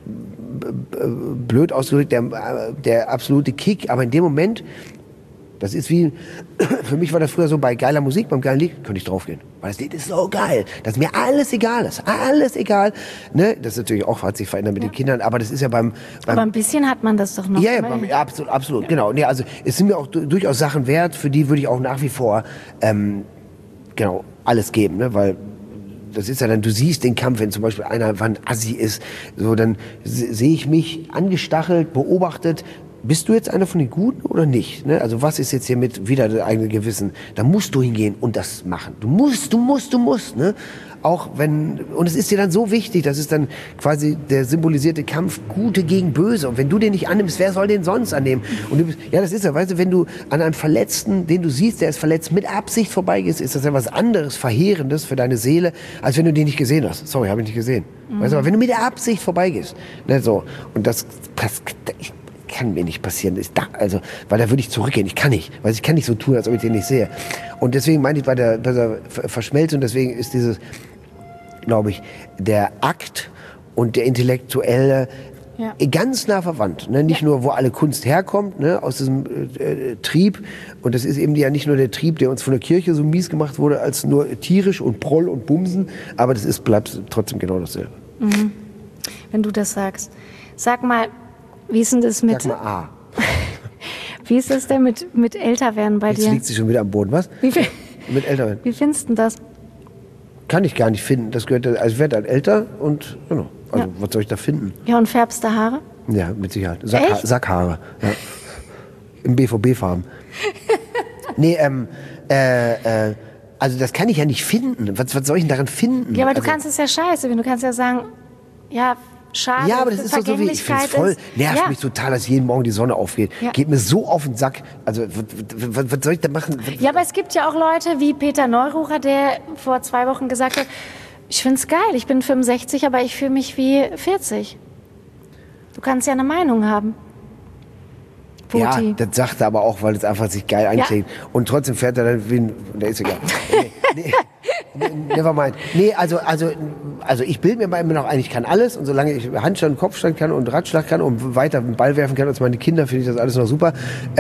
blöd ausgedrückt, der absolute Kick. Aber in dem Moment, das ist wie, für mich war das früher so bei geiler Musik, beim geilen Lied, könnte ich draufgehen. Weil das Lied ist so geil, dass mir alles egal ist. Alles egal. Ne? Das ist natürlich auch, hat sich verändert mit den Kindern, aber das ist ja beim aber ein bisschen hat man das doch noch. Ja, absolut, genau. Nee, also es sind mir auch durchaus Sachen wert, für die würde ich auch nach wie vor alles geben, ne? Weil das ist ja dann, du siehst den Kampf, wenn zum Beispiel einer ein Assi ist, so, dann sehe ich mich angestachelt, beobachtet. Bist du jetzt einer von den Guten oder nicht? Ne? Also was ist jetzt hier mit wieder das eigene Gewissen? Da musst du hingehen und das machen. Du musst. Ne? Auch wenn, und es ist dir dann so wichtig, das ist dann quasi der symbolisierte Kampf Gute gegen Böse. Und wenn du den nicht annimmst, wer soll den sonst annehmen? Und du bist, ja, das ist ja, weißt du, wenn du an einem Verletzten, den du siehst, der ist verletzt, mit Absicht vorbeigehst, ist das ja was anderes, Verheerendes für deine Seele, als wenn du den nicht gesehen hast. Sorry, habe ich nicht gesehen. Weißt du, aber wenn du mit der Absicht vorbeigehst, ne, so, und das kann mir nicht passieren. Weil da würde ich zurückgehen. Ich kann nicht. Weil ich kann nicht so tun, als ob ich den nicht sehe. Und deswegen meine ich bei der Verschmelzung, deswegen ist dieses, glaube ich, der Akt und der Intellektuelle ganz nah verwandt. Ne? Nicht nur, wo alle Kunst herkommt, ne? Aus diesem Trieb. Und das ist eben ja nicht nur der Trieb, der uns von der Kirche so mies gemacht wurde, als nur tierisch und Proll und Bumsen. Aber das bleibt trotzdem genau dasselbe. Mhm. Wenn du das sagst. Sag mal, wie ist denn das mit... Sag mal A. Wie ist das denn mit Älterwerden bei dir? Jetzt liegt sie schon wieder am Boden, was? Mit Älterwerden. Wie findest du das? Kann ich gar nicht finden. Das gehört, also ich werde dann älter und, genau. Also, was soll ich da finden? Ja, und färbst du Haare? Ja, mit Sicherheit. Sackhaare. Ja. Im BVB-Farben. Nee, also das kann ich ja nicht finden. Was soll ich denn daran finden? Ja, aber du kannst es ja scheiße, wenn du kannst ja sagen, ja, schade. Ja, aber das ist doch so wie, ich finde es voll, nervt mich total, dass jeden Morgen die Sonne aufgeht. Ja. Geht mir so auf den Sack. Also, was soll ich da machen? Ja, aber es gibt ja auch Leute wie Peter Neururer, der vor 2 Wochen gesagt hat, ich finde es geil, ich bin 65, aber ich fühle mich wie 40. Du kannst ja eine Meinung haben. Puti. Ja, das sagt er aber auch, weil es einfach sich geil anklingt. Ja. Und trotzdem fährt er dann wie ein... Der ist egal. Never mind. Nee, also ich bilde mir immer noch ein, ich kann alles. Und solange ich Handstand, Kopfstand kann und Radschlag kann und weiter einen Ball werfen kann als meine Kinder, finde ich das alles noch super.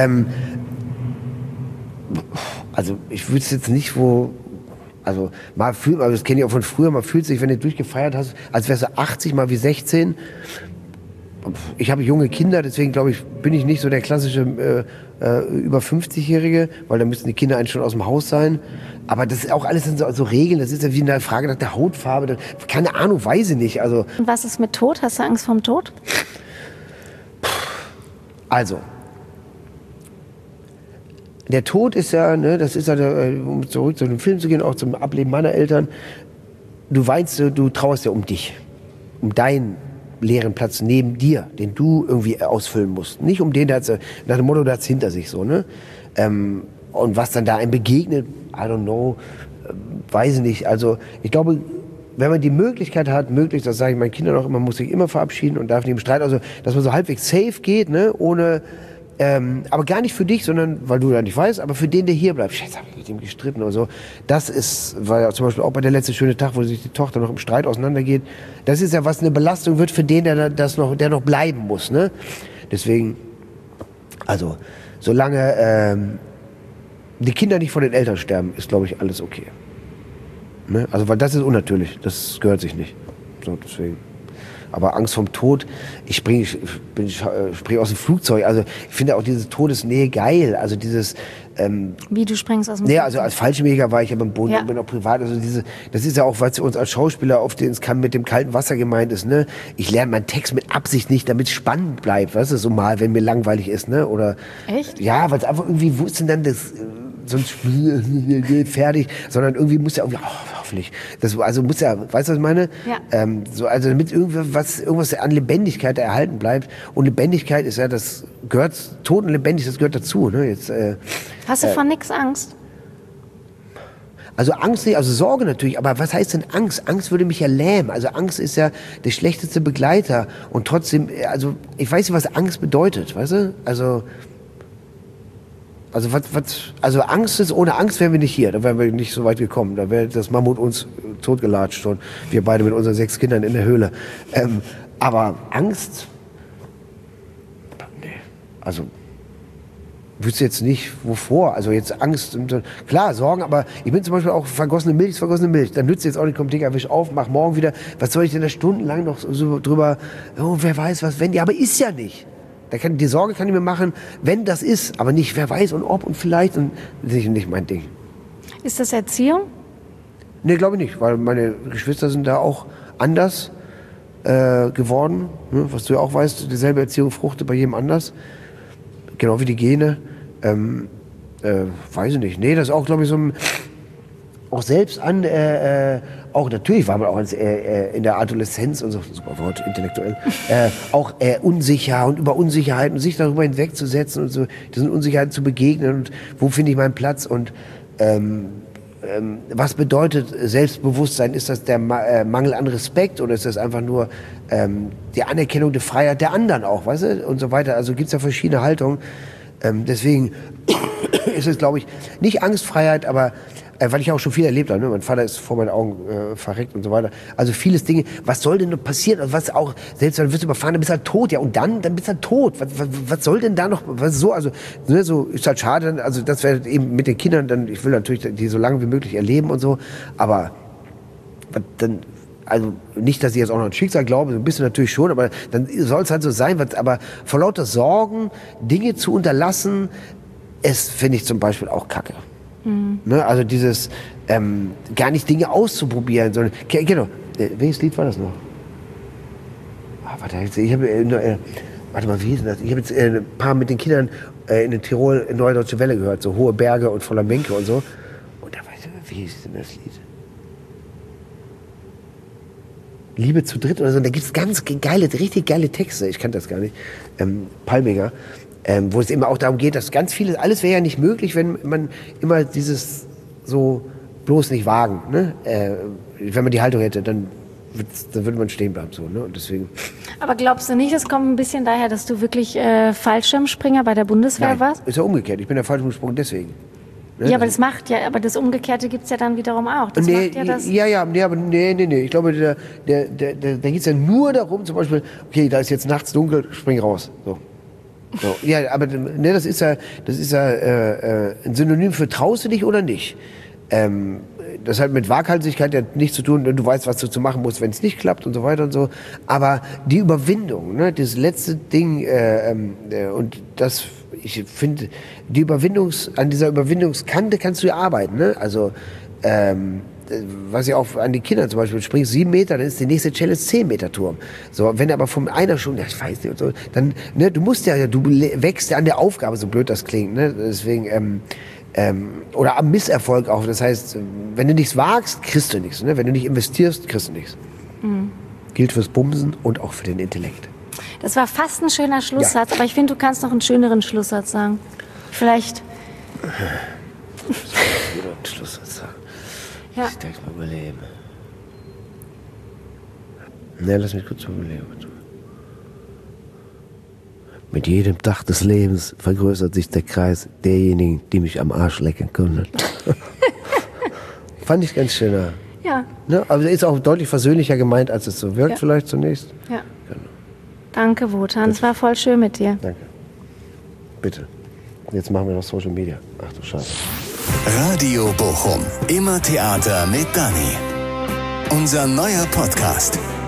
Also ich würde es jetzt nicht also das kenne ich auch von früher, man fühlt sich, wenn du durchgefeiert hast, als wärst du 80 mal wie 16. ich habe junge Kinder, deswegen glaube ich, bin ich nicht so der klassische über 50-Jährige, weil da müssten die Kinder eigentlich schon aus dem Haus sein. Aber das ist auch alles so Regeln, das ist ja wie eine Frage nach der Hautfarbe. Keine Ahnung, weiß ich nicht. Also, Und was ist mit Tod? Hast du Angst vorm Tod? Also, der Tod ist ja, ne, das ist ja, um zurück zu dem Film zu gehen, auch zum Ableben meiner Eltern. Du weinst, du trauerst ja um dich, um deinen leeren Platz neben dir, den du irgendwie ausfüllen musst. Nicht um den, der hat's, nach dem Motto, der hat's hinter sich so, ne? Und was dann da einem begegnet, I don't know, weiß ich nicht. Also ich glaube, wenn man die Möglichkeit hat, das sage ich meinen Kindern auch immer, muss sich immer verabschieden und darf nicht im Streit, also dass man so halbwegs safe geht, ne, ohne, aber gar nicht für dich, sondern, weil du ja nicht weißt, aber für den, der hier bleibt. Scheiße, hab ich mit dem gestritten oder so. Das ist, weil ja zum Beispiel auch bei der letzte schöne Tag, wo sich die Tochter noch im Streit auseinandergeht, das ist ja, was eine Belastung wird für den, der noch bleiben muss, ne. Deswegen, also, solange die Kinder nicht von den Eltern sterben, ist, glaube ich, alles okay. Ne? Also, weil das ist unnatürlich, das gehört sich nicht. So, deswegen. Aber Angst vorm Tod, ich springe aus dem Flugzeug. Also ich finde auch diese Todesnähe geil. Also dieses Wie, du springst aus dem Nee, Flugzeug? also als Fallschirmjäger war ich ja beim Boden, Ja. bin auch privat. Also das ist ja auch, was uns als Schauspieler oft ins Kann mit dem kalten Wasser gemeint ist. Ne? Ich lerne meinen Text mit Absicht nicht, damit es spannend bleibt. Weißt du, so mal, wenn mir langweilig ist. Ne? Oder, Echt? Ja, weil es einfach irgendwie, wo ist denn dann das... sonst fertig, sondern irgendwie muss ja irgendwie, hoffentlich, das, also muss ja, weißt du, was ich meine? Ja. So, also damit irgendwas an Lebendigkeit erhalten bleibt. Und Lebendigkeit ist ja, das gehört, tot und lebendig, das gehört dazu. Ne? Jetzt, Hast du von nix Angst? also Angst nicht, also Sorge natürlich, aber was heißt denn Angst? Angst würde mich ja lähmen. Also Angst ist ja der schlechteste Begleiter. Und trotzdem, also ich weiß nicht, was Angst bedeutet, weißt du? Also Angst ist, ohne Angst wären wir nicht hier, da wären wir nicht so weit gekommen, da wäre das Mammut uns totgelatscht und wir beide mit unseren 6 Kindern in der Höhle. Aber Angst, nee, also wüsste jetzt nicht, wovor, also jetzt Angst, klar, Sorgen, aber ich bin zum Beispiel auch vergossene Milch, dann nützt jetzt auch nicht, komm Digga, wisch auf, mach morgen wieder, was soll ich denn da stundenlang noch so drüber, oh, wer weiß was, wenn, ja, aber ist ja nicht. Die Sorge kann ich mir machen, wenn das ist, aber nicht, wer weiß und ob und vielleicht, und das ist nicht mein Ding. Ist das Erziehung? Nee, glaube ich nicht, weil meine Geschwister sind da auch anders geworden, ne? Was du ja auch weißt, dieselbe Erziehung fruchtet bei jedem anders, genau wie die Gene, weiß ich nicht, nee, das ist auch, glaube ich, so ein, auch selbst an, auch natürlich war man auch in der Adoleszenz und so, super Wort, intellektuell, auch unsicher und über Unsicherheiten und sich darüber hinwegzusetzen und so, diesen Unsicherheiten zu begegnen und wo finde ich meinen Platz und was bedeutet Selbstbewusstsein? Ist das der Mangel an Respekt oder ist das einfach nur die Anerkennung der Freiheit der anderen auch, weißt du, und so weiter. Also gibt es ja verschiedene Haltungen. Deswegen ist es, glaube ich, nicht Angstfreiheit, aber weil ich auch schon viel erlebt habe. Ne? Mein Vater ist vor meinen Augen verreckt und so weiter. Also vieles Dinge. Was soll denn noch passieren? Also was auch, selbst wenn du wirst überfahren, dann bist du halt tot. Ja, und dann bist du halt tot. Was soll denn da noch? Was so? Also ne, so ist halt schade. Also das wäre eben mit den Kindern. Dann, ich will natürlich die so lange wie möglich erleben und so. Aber dann, also nicht, dass ich jetzt auch noch an Schicksal glaube, so ein bisschen natürlich schon. Aber dann soll es halt so sein. Aber vor lauter Sorgen Dinge zu unterlassen, finde ich zum Beispiel auch Kacke. Ne, also dieses gar nicht Dinge auszuprobieren, sondern genau. Welches Lied war das noch? Warte mal, wie hieß denn das? Ich habe jetzt ein paar mit den Kindern in Tirol Neue Deutsche Welle gehört, so hohe Berge und voller Menke und so. Und da weiß ich, wie hieß denn das Lied? Liebe zu dritt oder so. Und da gibt es ganz geile, richtig geile Texte. Ich kannte das gar nicht. Palminger. Wo es immer auch darum geht, dass ganz vieles, alles wäre ja nicht möglich, wenn man immer dieses so bloß nicht wagen. Ne? Wenn man die Haltung hätte, dann würde man stehen bleiben. So, ne? Und deswegen. Aber glaubst du nicht, es kommt ein bisschen daher, dass du wirklich Fallschirmspringer bei der Bundeswehr warst? Ist ja umgekehrt. Ich bin der Fallschirmsprung deswegen. Ne? Ja, aber das Umgekehrte gibt es ja dann wiederum auch. Das macht ja das. Nee. Ich glaube, da geht es ja nur darum, zum Beispiel, okay, da ist jetzt nachts dunkel, spring raus. So. So, ja, aber ne, das ist ja ein Synonym für traust du dich oder nicht. das hat mit Waghalsigkeit ja nichts zu tun. Du weißt, was du zu machen musst, wenn es nicht klappt und so weiter und so. Aber die Überwindung, ne, das letzte Ding, und das, ich finde, an dieser Überwindungskante kannst du ja arbeiten. Ne? Also, was ich auch an die Kinder zum Beispiel, springst 7 Meter, dann ist die nächste Challenge 10 Meter Turm. So, wenn aber von einer schon, ja, ich weiß nicht, und so, dann, ne, du wächst ja an der Aufgabe, so blöd das klingt, ne, deswegen, oder am Misserfolg auch, das heißt, wenn du nichts wagst, kriegst du nichts, ne, wenn du nicht investierst, kriegst du nichts. Mhm. Gilt fürs Bumsen und auch für den Intellekt. Das war fast ein schöner Schlusssatz, aber ich finde, du kannst noch einen schöneren Schlusssatz sagen. Vielleicht. Einen Schlusssatz sagen. Ja. Ich denke mal überleben. Ne, lass mich kurz überleben. Mit jedem Tag des Lebens vergrößert sich der Kreis derjenigen, die mich am Arsch lecken können. Fand ich ganz schön. Ja. Ne? Aber ist auch deutlich versöhnlicher gemeint, als es so wirkt, vielleicht zunächst. Ja. Genau. Danke, Wotan. Es war voll schön mit dir. Danke. Bitte. Jetzt machen wir noch Social Media. Ach du Scheiße. Radio Bochum. Immer Theater mit Dani. Unser neuer Podcast.